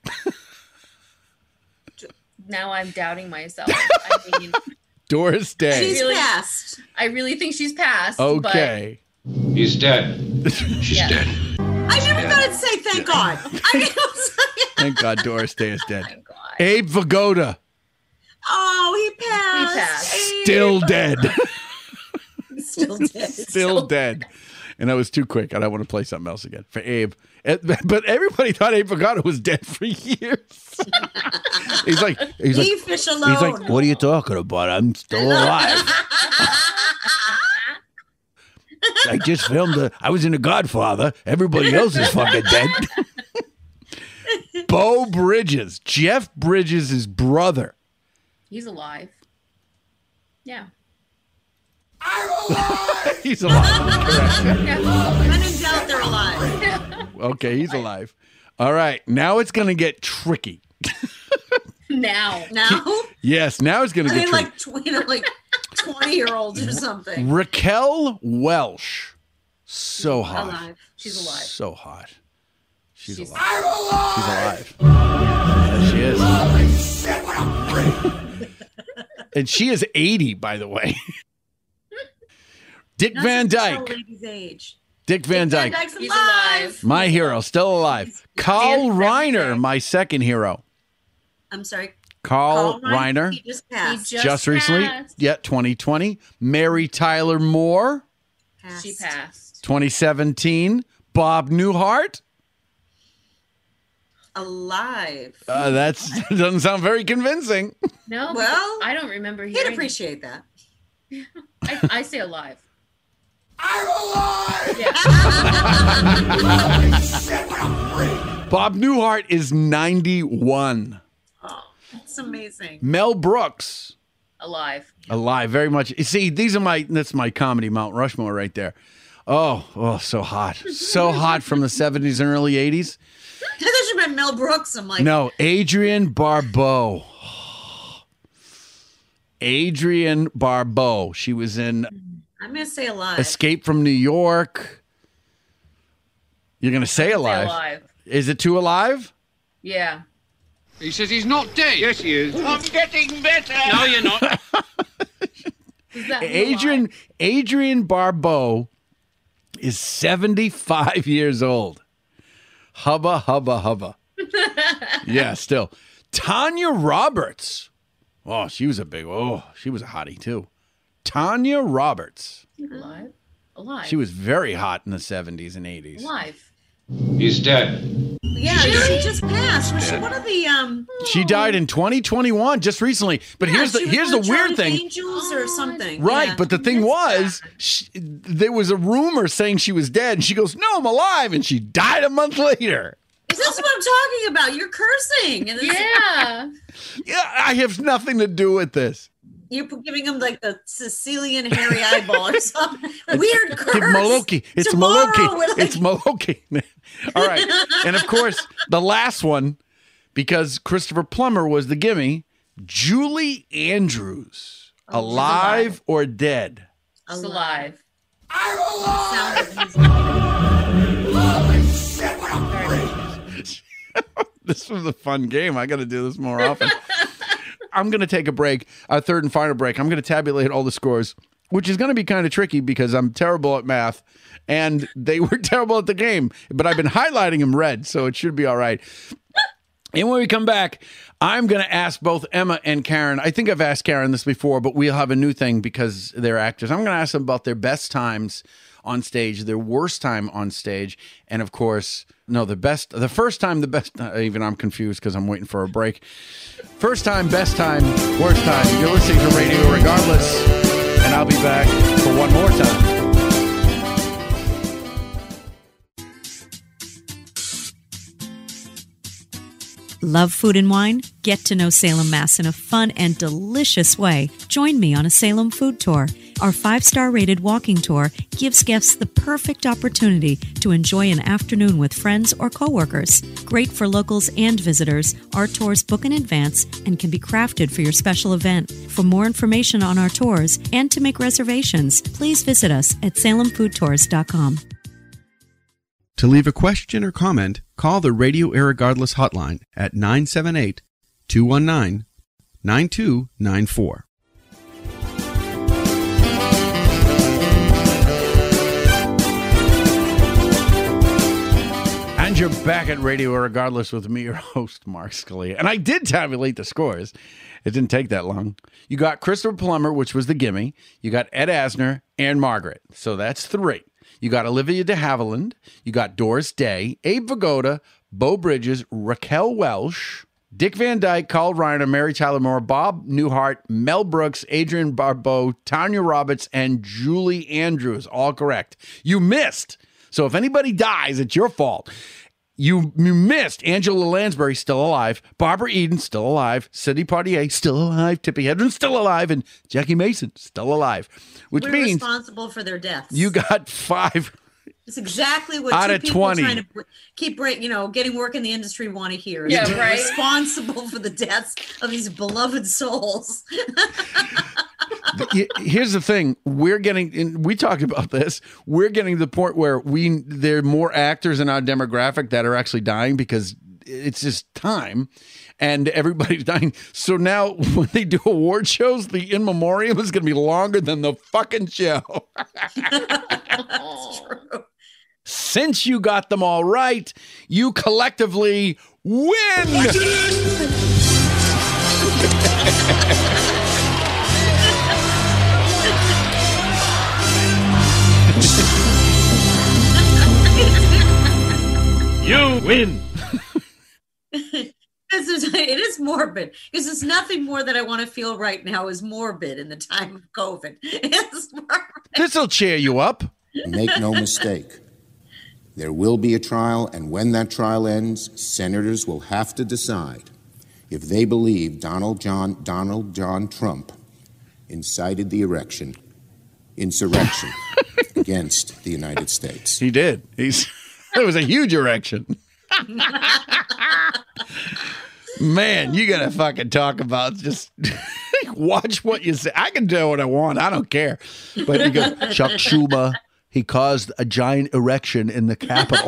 Now I'm doubting myself. I mean, Doris Day. She's really- passed. I really think she's passed. Okay. He's dead. She's Yeah. dead. I never thought I'd say thank God. I mean, I was like, Thank God Doris Day is dead. Thank God. Abe Vigoda. oh, he passed. He passed. Abe. Still dead. Still dead. Still dead. And that was too quick. I don't want to play something else again for Abe. Eh, But everybody thought Abe Vigoda was dead for years. he's like, he's like, Leave fish alone. he's like, what are you talking about? I'm still alive. I just filmed the, I was in The Godfather. Everybody else is fucking dead. Beau Bridges, Jeff Bridges' brother. He's alive. Yeah. I'm alive. He's alive. Correct. When in doubt, they're alive. Okay, he's alive. All right, now it's going to get tricky. Now. Now? Yes, now it's going to I get mean, tricky. like, tw- you know, like twenty-year-olds or something. Raquel Welch. So hot. Alive. She's alive. So hot. She's, She's alive. I'm alive. She's alive. Yes, she is. And she is eighty, by the way. Dick Not Van to tell Dyke. lady's age. Dick Van Dick Van Dyke. Dyke's He's alive. alive. My hero, still alive. Carl Reiner, my second hero. I'm sorry. Carl, Carl Reiner. He just passed. He Just, recently. passed. Yeah, twenty twenty. Mary Tyler Moore. Passed. She passed. twenty seventeen. Bob Newhart. Alive. Uh, that's doesn't sound very convincing. No, Well, well, I don't remember He'd hearing. appreciate that. I, I say alive. I'm alive. Bob Newhart is ninety-one. Oh, that's amazing. Mel Brooks. Alive. Alive, very much. You see, these are my, that's my comedy Mount Rushmore right there. Oh, oh, so hot. So hot from the seventies and early eighties. I thought you meant Mel Brooks. I'm like, No, Adrienne Barbeau. Adrienne Barbeau. She was in I'm going to say alive. Escape from New York. You're going to say Say alive. alive. Is it too alive? Yeah. He says he's not dead. Yes, he is. I'm getting better. No, you're not. Is that Adrian Adrienne Barbeau is seventy-five years old. Hubba, hubba, hubba. Yeah, still. Tanya Roberts. Oh, she was a big, oh, she was a hottie too. Tanya Roberts. alive? Alive. She was very hot in the seventies and eighties. alive. He's dead. Yeah, she just passed. Was she one of the um? She died in twenty twenty-one, just recently. But yeah, here's the she was here's one the of weird Charlie's thing. Angels or something. Right, Yeah. but the thing was, she, there was a rumor saying she was dead, and she goes, "No, I'm alive," and she died a month later. Is this what I'm talking about? You're cursing. And this, Yeah. Yeah, I have nothing to do with this. You're giving him like the Sicilian hairy eyeball or something. Weird curse. It's Maloki. It's Tomorrow Maloki. we're like- It's Maloki. All right. And of course, the last one, because Christopher Plummer was the gimme, Julie Andrews. Oh, alive, alive. or dead? She's alive. I'm alive. Sounds like he's This was a fun game. I got to do this more often. I'm going to take a break, a third and final break. I'm going to tabulate all the scores, which is going to be kind of tricky because I'm terrible at math and they were terrible at the game, but I've been highlighting them red, so it should be all right. And when we come back, I'm going to ask both Emma and Karen. I think I've asked Karen this before, but we'll have a new thing because they're actors. I'm going to ask them about their best times on stage, their worst time on stage, and of course, no, the best, the first time, the best, uh, even I'm confused because I'm waiting for a break. First time, best time, worst time. You're listening to Radio Regardless, and I'll be back for one more time. Love food and wine? Get to know Salem, Mass in a fun and delicious way. Join me on a Salem food tour. Our five-star rated walking tour gives guests the perfect opportunity to enjoy an afternoon with friends or coworkers. Great for locals and visitors, our tours book in advance and can be crafted for your special event. For more information on our tours and to make reservations, please visit us at salem food tours dot com. To leave a question or comment, call the Radio Irregardless hotline at nine seven eight, two one nine, nine two nine four. And you're back at Radio Irregardless with me, your host, Mark Scalia. And I did tabulate the scores. It didn't take that long. You got Christopher Plummer, which was the gimme. You got Ed Asner and Margaret. So that's three. You got Olivia de Havilland. You got Doris Day, Abe Vigoda, Beau Bridges, Raquel Welch, Dick Van Dyke, Carl Reiner, Mary Tyler Moore, Bob Newhart, Mel Brooks, Adrienne Barbeau, Tanya Roberts, and Julie Andrews. All correct. You missed. So if anybody dies, it's your fault. You, you missed Angela Lansbury, still alive. Barbara Eden, still alive. Sidney Poitier, still alive. Tippi Hedren, still alive. And Jackie Mason, still alive. Which We're means responsible for their deaths. you got five. It's exactly what Out two of people twenty. trying to br- keep break, you know, getting work in the industry want to hear. Yeah, We're right. Responsible for the deaths of these beloved souls. Here's the thing. We're getting, and we talked about this, we're getting to the point where we there are more actors in our demographic that are actually dying because it's just time and everybody's dying. So now when they do award shows, the in memoriam is going to be longer than the fucking show. That's true. Since you got them all right, you collectively win. You win. This is, it is morbid because it's nothing more that I want to feel right now is morbid in the time of COVID. It's This'll cheer you up. Make no mistake. There will be a trial, and when that trial ends, senators will have to decide if they believe Donald John Donald John Trump incited the erection, insurrection against the United States. He did. He's it was a huge erection. Man, you gotta fucking talk about just watch what you say. I can do what I want. I don't care. But you go, Chuck Schumer, he caused a giant erection in the Capitol.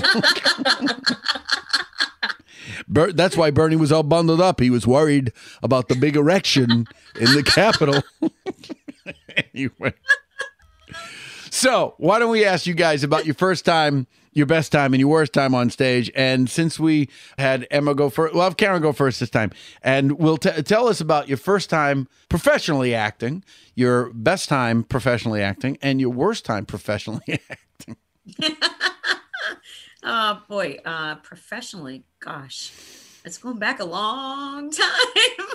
Ber- that's why Bernie was all bundled up. He was worried about the big erection in the Capitol. Anyway. So, why don't we ask you guys about your first time, your best time, and your worst time on stage? And since we had Emma go first, we'll have Karen go first this time. And we'll t- tell us about your first time professionally acting, your best time professionally acting, and your worst time professionally acting. Oh boy, uh, professionally, gosh, it's going back a long time.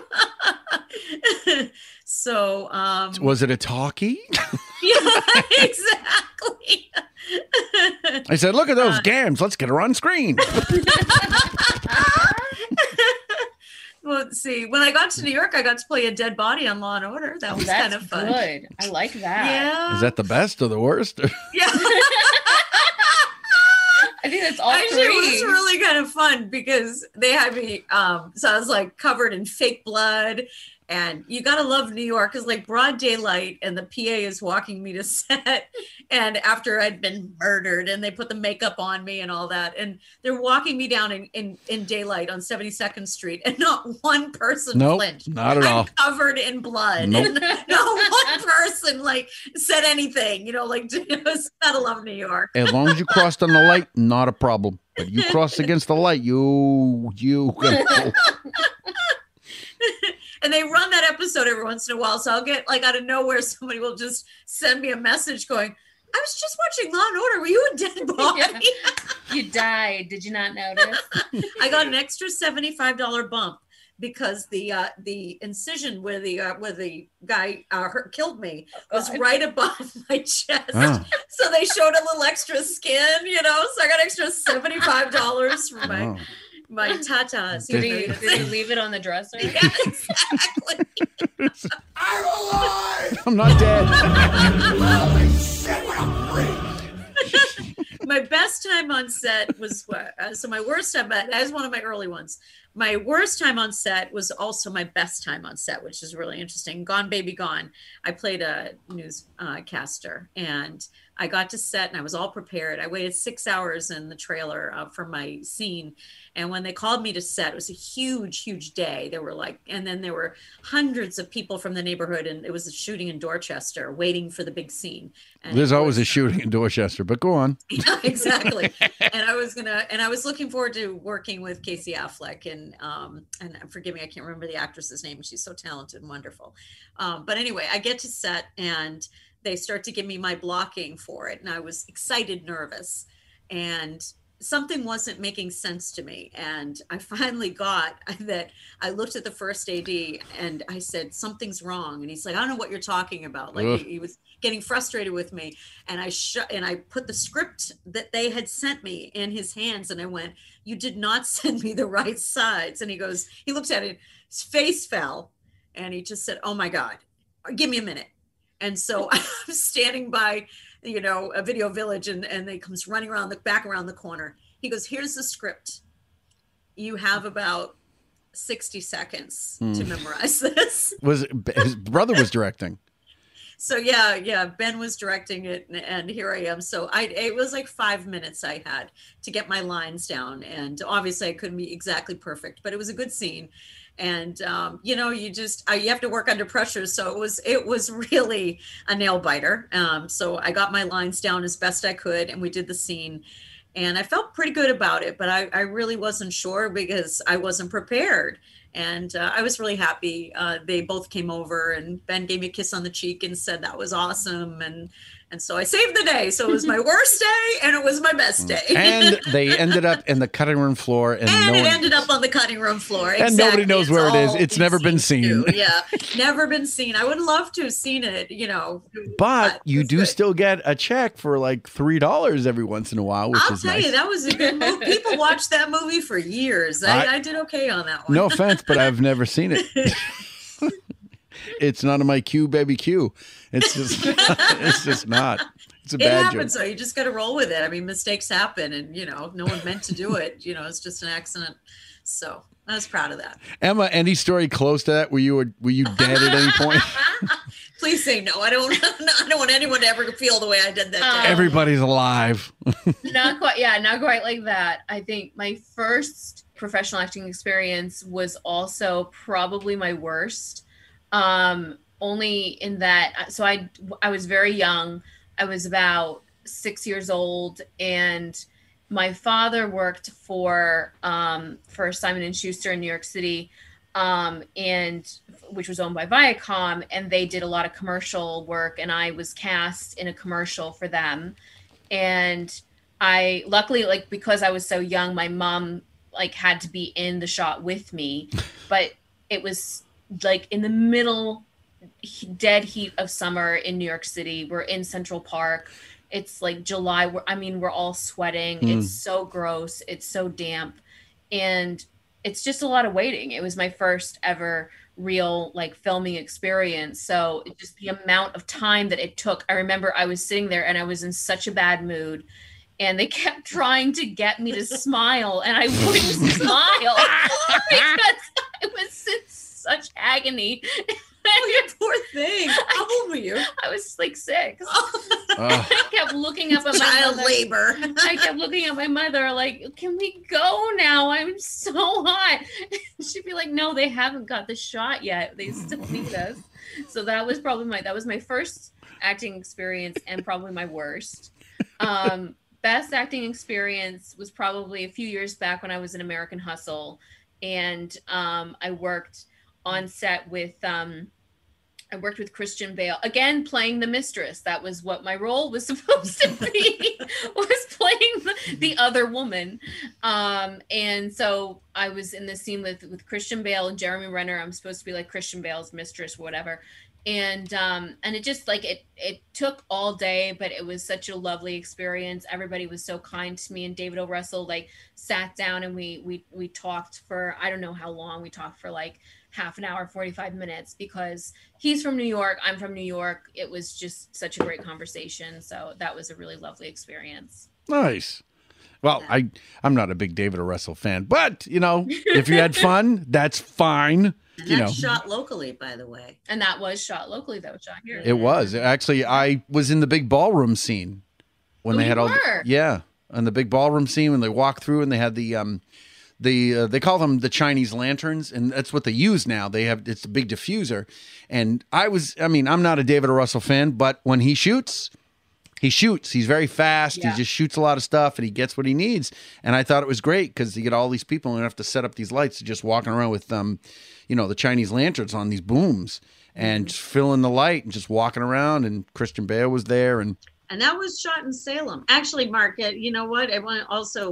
So, um, Was it a talkie? Yeah, exactly. I said, look at those uh, gams. Let's get her on screen. Well, let's see. When I got to New York, I got to play a dead body on Law and Order. That was That's kind of fun. Good. I like that. Yeah. Is that the best or the worst? Yeah. I think that's all Actually, three. it was really kind of fun because they had me, um, so I was like covered in fake blood. And you got to love New York because like broad daylight and the P A is walking me to set. And after I'd been murdered and they put the makeup on me and all that. And they're walking me down in, in, in daylight on seventy-second Street and not one person nope, flinched. Not at I'm all. Covered in blood. Nope. And not one person like said anything, you know, like just gotta love New York. As long as you crossed on the light, not a problem. But you crossed against the light, you, you. And they run that episode every once in a while. So I'll get like out of nowhere, somebody will just send me a message going, I was just watching Law and Order. Were you a dead body? Yeah. You died. Did you not notice? I got an extra seventy-five dollars bump because the uh, the incision where the uh, where the guy uh, hurt, killed me was right above my chest. Oh. So they showed a little extra skin, you know. So I got extra seventy-five dollars for my Oh. my tatas. Did he, did he leave it on the dresser? Yeah, exactly. I'm alive! I'm not dead. Holy shit, what a freak! My best time on set was uh, so my worst time, but that is one of my early ones. My worst time on set was also my best time on set, which is really interesting. Gone Baby Gone. I played a newscaster uh, and I got to set and I was all prepared. I waited six hours in the trailer uh, for my scene. And when they called me to set, it was a huge, huge day. There were like, and then there were hundreds of people from the neighborhood and it was a shooting in Dorchester waiting for the big scene. And There's always a shooting in Dorchester, but go on. Yeah, exactly. And I was gonna, and I was looking forward to working with Casey Affleck and, um, and forgive me, I can't remember the actress's name. She's so talented and wonderful. Um, but anyway, I get to set and they start to give me my blocking for it. And I was excited, nervous. And something wasn't making sense to me. And I finally got that. I looked at the first A D and I said, something's wrong. And he's like, I don't know what you're talking about. Like he, he was getting frustrated with me. And I shut and I put the script that they had sent me in his hands. And I went, you did not send me the right sides. And he goes, he looks at it, his face fell. And he just said, oh my God, give me a minute. And so I'm standing by, you know, a Video Village, and, and they comes running around the back around the corner. He goes, here's the script. You have about sixty seconds mm. to memorize this. Was his brother was directing? So yeah, yeah, Ben was directing it, and, and here I am. So I, it was like five minutes I had to get my lines down, and obviously I couldn't be exactly perfect, but it was a good scene. And um, you know, you just uh, you have to work under pressure. So it was it was really a nail biter. Um, so I got my lines down as best I could, and we did the scene, and I felt pretty good about it. But I, I really wasn't sure because I wasn't prepared. And uh, I was really happy. Uh, they both came over, and Ben gave me a kiss on the cheek and said that was awesome. And and so I saved the day. So it was my worst day, and it was my best day. And they ended up in the cutting room floor, and, and no it one... ended up on the cutting room floor. And exactly. nobody knows it's where it is. It's been never been seen. Too. Yeah, never been seen. I would love to have seen it. You know, but, but you do good. still get a check for like three dollars every once in a while, which I'll is tell nice. you, that was a good movie. People watched that movie for years. I, I, I did okay on that one. No offense, but I've never seen it. It's not in my queue, baby queue. It's just, it's just not. It's a bad It happens, joke. though. You just got to roll with it. I mean, mistakes happen, and you know, no one meant to do it. You know, it's just an accident. So I was proud of that. Emma, any story close to that where you were were you dead at any point? Please say no. I don't. I don't want anyone to ever feel the way I did that day. Um, Everybody's alive. Not quite. Yeah, not quite like that. I think my first professional acting experience was also probably my worst. Um, only in that, so I I was very young. I was about six years old, and my father worked for um, for Simon and Schuster in New York City, um, and which was owned by Viacom, and they did a lot of commercial work, and I was cast in a commercial for them. And I luckily, like, because I was so young, my mom like had to be in the shot with me, but it was like in the middle dead heat of summer in New York City. We're in Central Park. It's like July. We're, I mean, we're all sweating. Mm. It's so gross. It's so damp. And it's just a lot of waiting. It was my first ever real like filming experience. So it just the amount of time that it took. I remember I was sitting there and I was in such a bad mood, and they kept trying to get me to smile, and I wouldn't smile because I was in such agony. Oh, you poor thing. How old were you? I was like six. Oh. I kept looking up at my child mother. labor. I kept looking at my mother like, can we go now? I'm so hot. She'd be like, no, they haven't got the shot yet. They still need us. So that was probably my, that was my first acting experience and probably my worst. Um, best acting experience was probably a few years back when I was in American Hustle. And um, I worked on set with, um, I worked with Christian Bale, again, playing the mistress. That was what my role was supposed to be, was playing the, the other woman. Um, and so I was in this scene with, with Christian Bale and Jeremy Renner. I'm supposed to be like Christian Bale's mistress, whatever. And um, and it just like, it it took all day, but it was such a lovely experience. Everybody was so kind to me, and David O. Russell like sat down and we we we talked for, I don't know how long, we talked for like half an hour, forty-five minutes, because he's from New York, I'm from New York. It was just such a great conversation. So that was a really lovely experience. Nice. Well, I, I'm not a big David O. Russell fan, but, you know, if you had fun, that's fine. And you that's know. shot locally, by the way. And that was shot locally. That was shot here. It was. Actually, I was in the big ballroom scene when oh, they had you all were? the, yeah, on the big ballroom scene when they walked through and they had the um the uh, they call them the Chinese lanterns, and that's what they use now. They have, it's a big diffuser. And I was, I mean, I'm not a David O. Russell fan, but when he shoots, he shoots. He's very fast. Yeah. He just shoots a lot of stuff, and he gets what he needs. And I thought it was great because you get all these people and have to set up these lights, just walking around with um, you know, the Chinese lanterns on these booms and just filling the light and just walking around. And Christian Bale was there, and And that was shot in Salem. Actually, Mark, uh, you know what? I want to also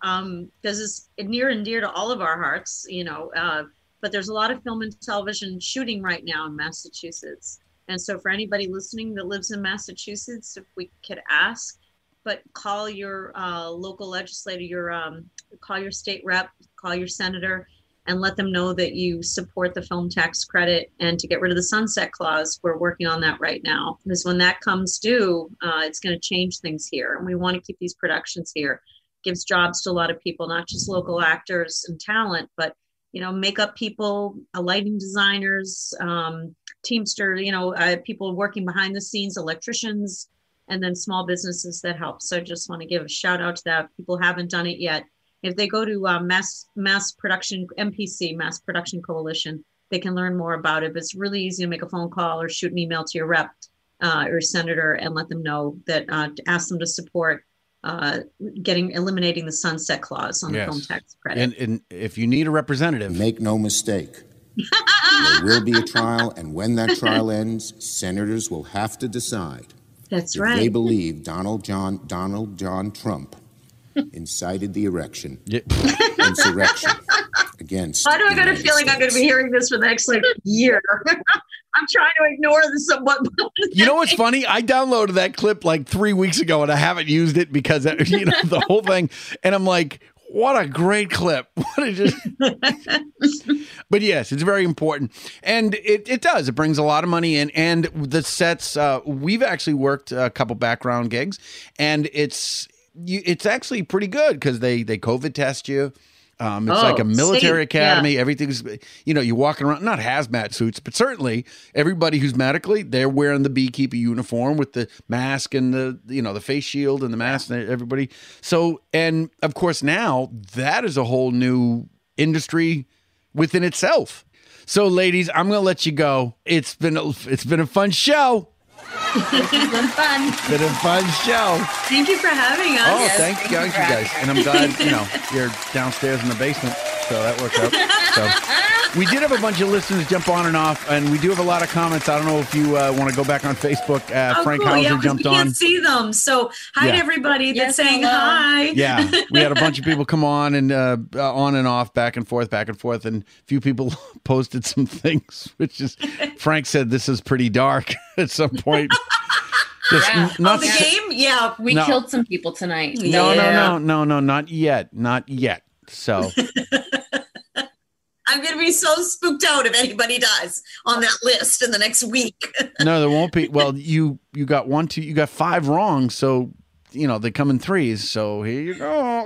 um, because it's near and dear to all of our hearts, you know. Uh, but there's a lot of film and television shooting right now in Massachusetts. And so for anybody listening that lives in Massachusetts, if we could ask, but call your uh, local legislator, your um, call your state rep, call your senator, and let them know that you support the film tax credit and to get rid of the sunset clause. We're working on that right now, because when that comes due, uh, it's going to change things here. And we want to keep these productions here. It gives jobs to a lot of people, not just local actors and talent, but, you know, makeup people, uh, lighting designers, um, Teamster, you know, uh, people working behind the scenes, electricians, and then small businesses that help. So I just want to give a shout out to that. People haven't done it yet. If they go to uh, mass mass production, M P C, Mass Production Coalition, they can learn more about it. But it's really easy to make a phone call or shoot an email to your rep uh, or senator and let them know that, uh, to ask them to support uh, getting, eliminating the sunset clause on Yes. the film tax credit. And, and if you need a representative, make no mistake. There will be a trial, and when that trial ends, senators will have to decide That's if right. they believe Donald John Donald John Trump incited the erection, insurrection against. Why do I the got a United feeling I'm going to be hearing this for the next like year? I'm trying to ignore this somewhat. You know what's funny? I downloaded that clip like three weeks ago, and I haven't used it because, you know, the whole thing. And I'm like, what a great clip. What a just... But yes, it's very important. And it, it does. It brings a lot of money in. And the sets, uh, we've actually worked a couple background gigs, and it's you, it's actually pretty good because they, they COVID test you. Um, it's Oh, like a military safe, academy. yeah. Everything's, you know, you're walking around, not hazmat suits, but certainly everybody who's medically, they're wearing the beekeeper uniform with the mask and the, you know, the face shield and the mask and everybody. So, and of course now that is a whole new industry within itself. So ladies, I'm going to let you go. It's been, a, it's been a fun show. It's been fun. It's been a fun show. Thank you for having us. Oh, Yes, thank, thank you you guys, for you guys. having And I'm glad, you know, you're downstairs in the basement, so that worked out. So we did have a bunch of listeners jump on and off, and we do have a lot of comments. I don't know if you uh, want to go back on Facebook. Uh, Oh, Frank cool. Hauser Yeah, 'cause jumped we can't on. see them. So hi Yeah. to everybody Yes, that's saying hello. hi. Yeah, we had a bunch of people come on and uh, uh, on and off, back and forth, back and forth, and a few people posted some things, which is Frank said this is pretty dark at some point. Just Yeah. n- not oh, the s- game? Yeah. We No. killed some people tonight. No, Yeah. no, no, no, no, not yet, not yet. So I'm going to be so spooked out if anybody dies on that list in the next week. no, there won't be. Well, you you got one, two, you got five wrong, so you know they come in threes. So here you go.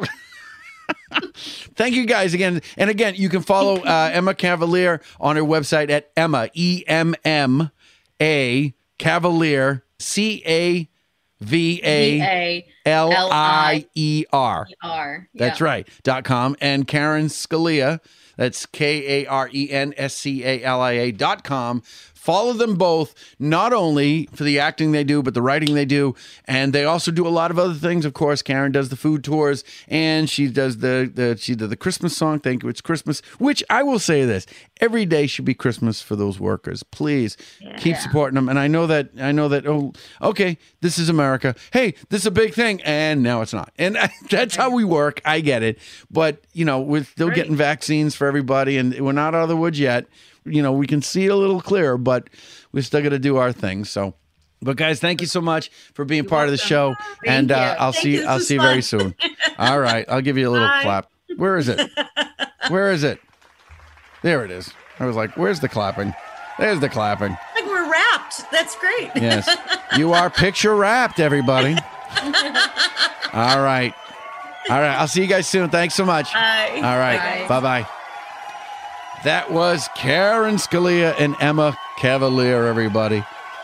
Thank you guys again, and again, you can follow uh, Emma Cavalier on her website at Emma E M M A Cavalier C A V A L I E R. R. That's right. Dot com. And Karen Scalia, that's K A R E N S C A L I A dot com. Follow them both, not only for the acting they do, but the writing they do. And they also do a lot of other things. Of course, Karen does the food tours, and she does the, the she did the Christmas song, Thank You, It's Christmas, which I will say this, every day should be Christmas for those workers. Please keep supporting them. And I know that, I know that, oh, okay, this is America. Hey, this is a big thing. And now it's not. And that's how we work. I get it. But, you know, we're still Right. getting vaccines for everybody, and we're not out of the woods yet. You know, we can see a little clearer, but we still got to do our thing. So, but guys, thank you so much for being part of the show, and uh, you. I'll Thank see you. you. This I'll was see you very fun. soon. All right, I'll give you a little Bye. clap. Where is it? Where is it? There it is. I was like, "Where's the clapping?" There's the clapping. Like we're wrapped. That's great. Yes, you are picture wrapped, everybody. All right, all right. I'll see you guys soon. Thanks so much. Bye. All right, bye bye. That was Karen Scalia and Emma Cavalier, everybody.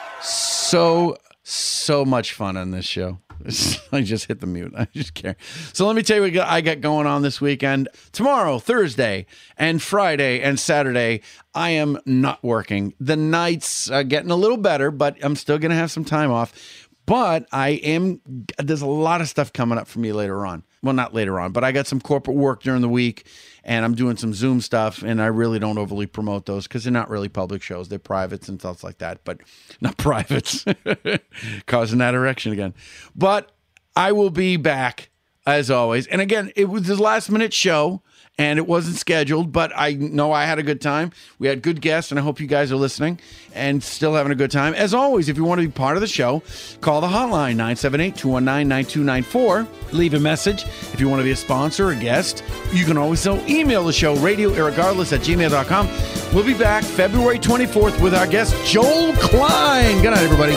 So, so much fun on this show. I just hit the mute. I just care. So let me tell you what I got going on this weekend. Tomorrow, Thursday, and Friday, and Saturday, I am not working. The nights are getting a little better, but I'm still going to have some time off. But I am, there's a lot of stuff coming up for me later on. Well, not later on, but I got some corporate work during the week, and I'm doing some Zoom stuff, and I really don't overly promote those because they're not really public shows. They're privates and stuff like that, but not privates. Causing that erection again. But I will be back as always. And again, it was the last minute show and it wasn't scheduled, but I know I had a good time. We had good guests, and I hope you guys are listening and still having a good time. As always, if you want to be part of the show, call the hotline, nine seven eight, two one nine, nine two nine four. Leave a message. If you want to be a sponsor or a guest, you can always email the show, radio irregardless at gmail dot com. We'll be back February twenty-fourth with our guest, Joel Klein. Good night, everybody.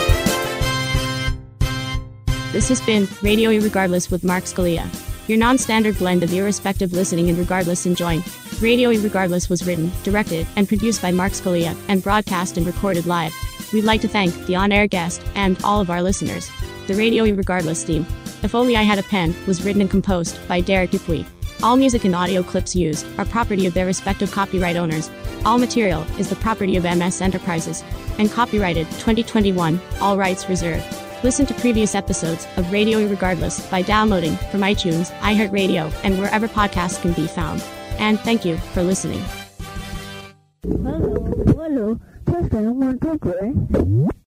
This has been Radio Irregardless with Mark Scalia, your non-standard blend of irrespective listening and regardless enjoying. Radio Irregardless was written, directed, and produced by Mark Scalia, and broadcast and recorded live. We'd like to thank the on-air guest and all of our listeners. The Radio Irregardless theme, If Only I Had a Pen, was written and composed by Derek Dupuy. All music and audio clips used are property of their respective copyright owners. All material is the property of M S Enterprises and copyrighted twenty twenty-one, all rights reserved. Listen to previous episodes of Radio Irregardless by downloading from iTunes, iHeartRadio, and wherever podcasts can be found. And thank you for listening. Hello, hello, testing one, two, three.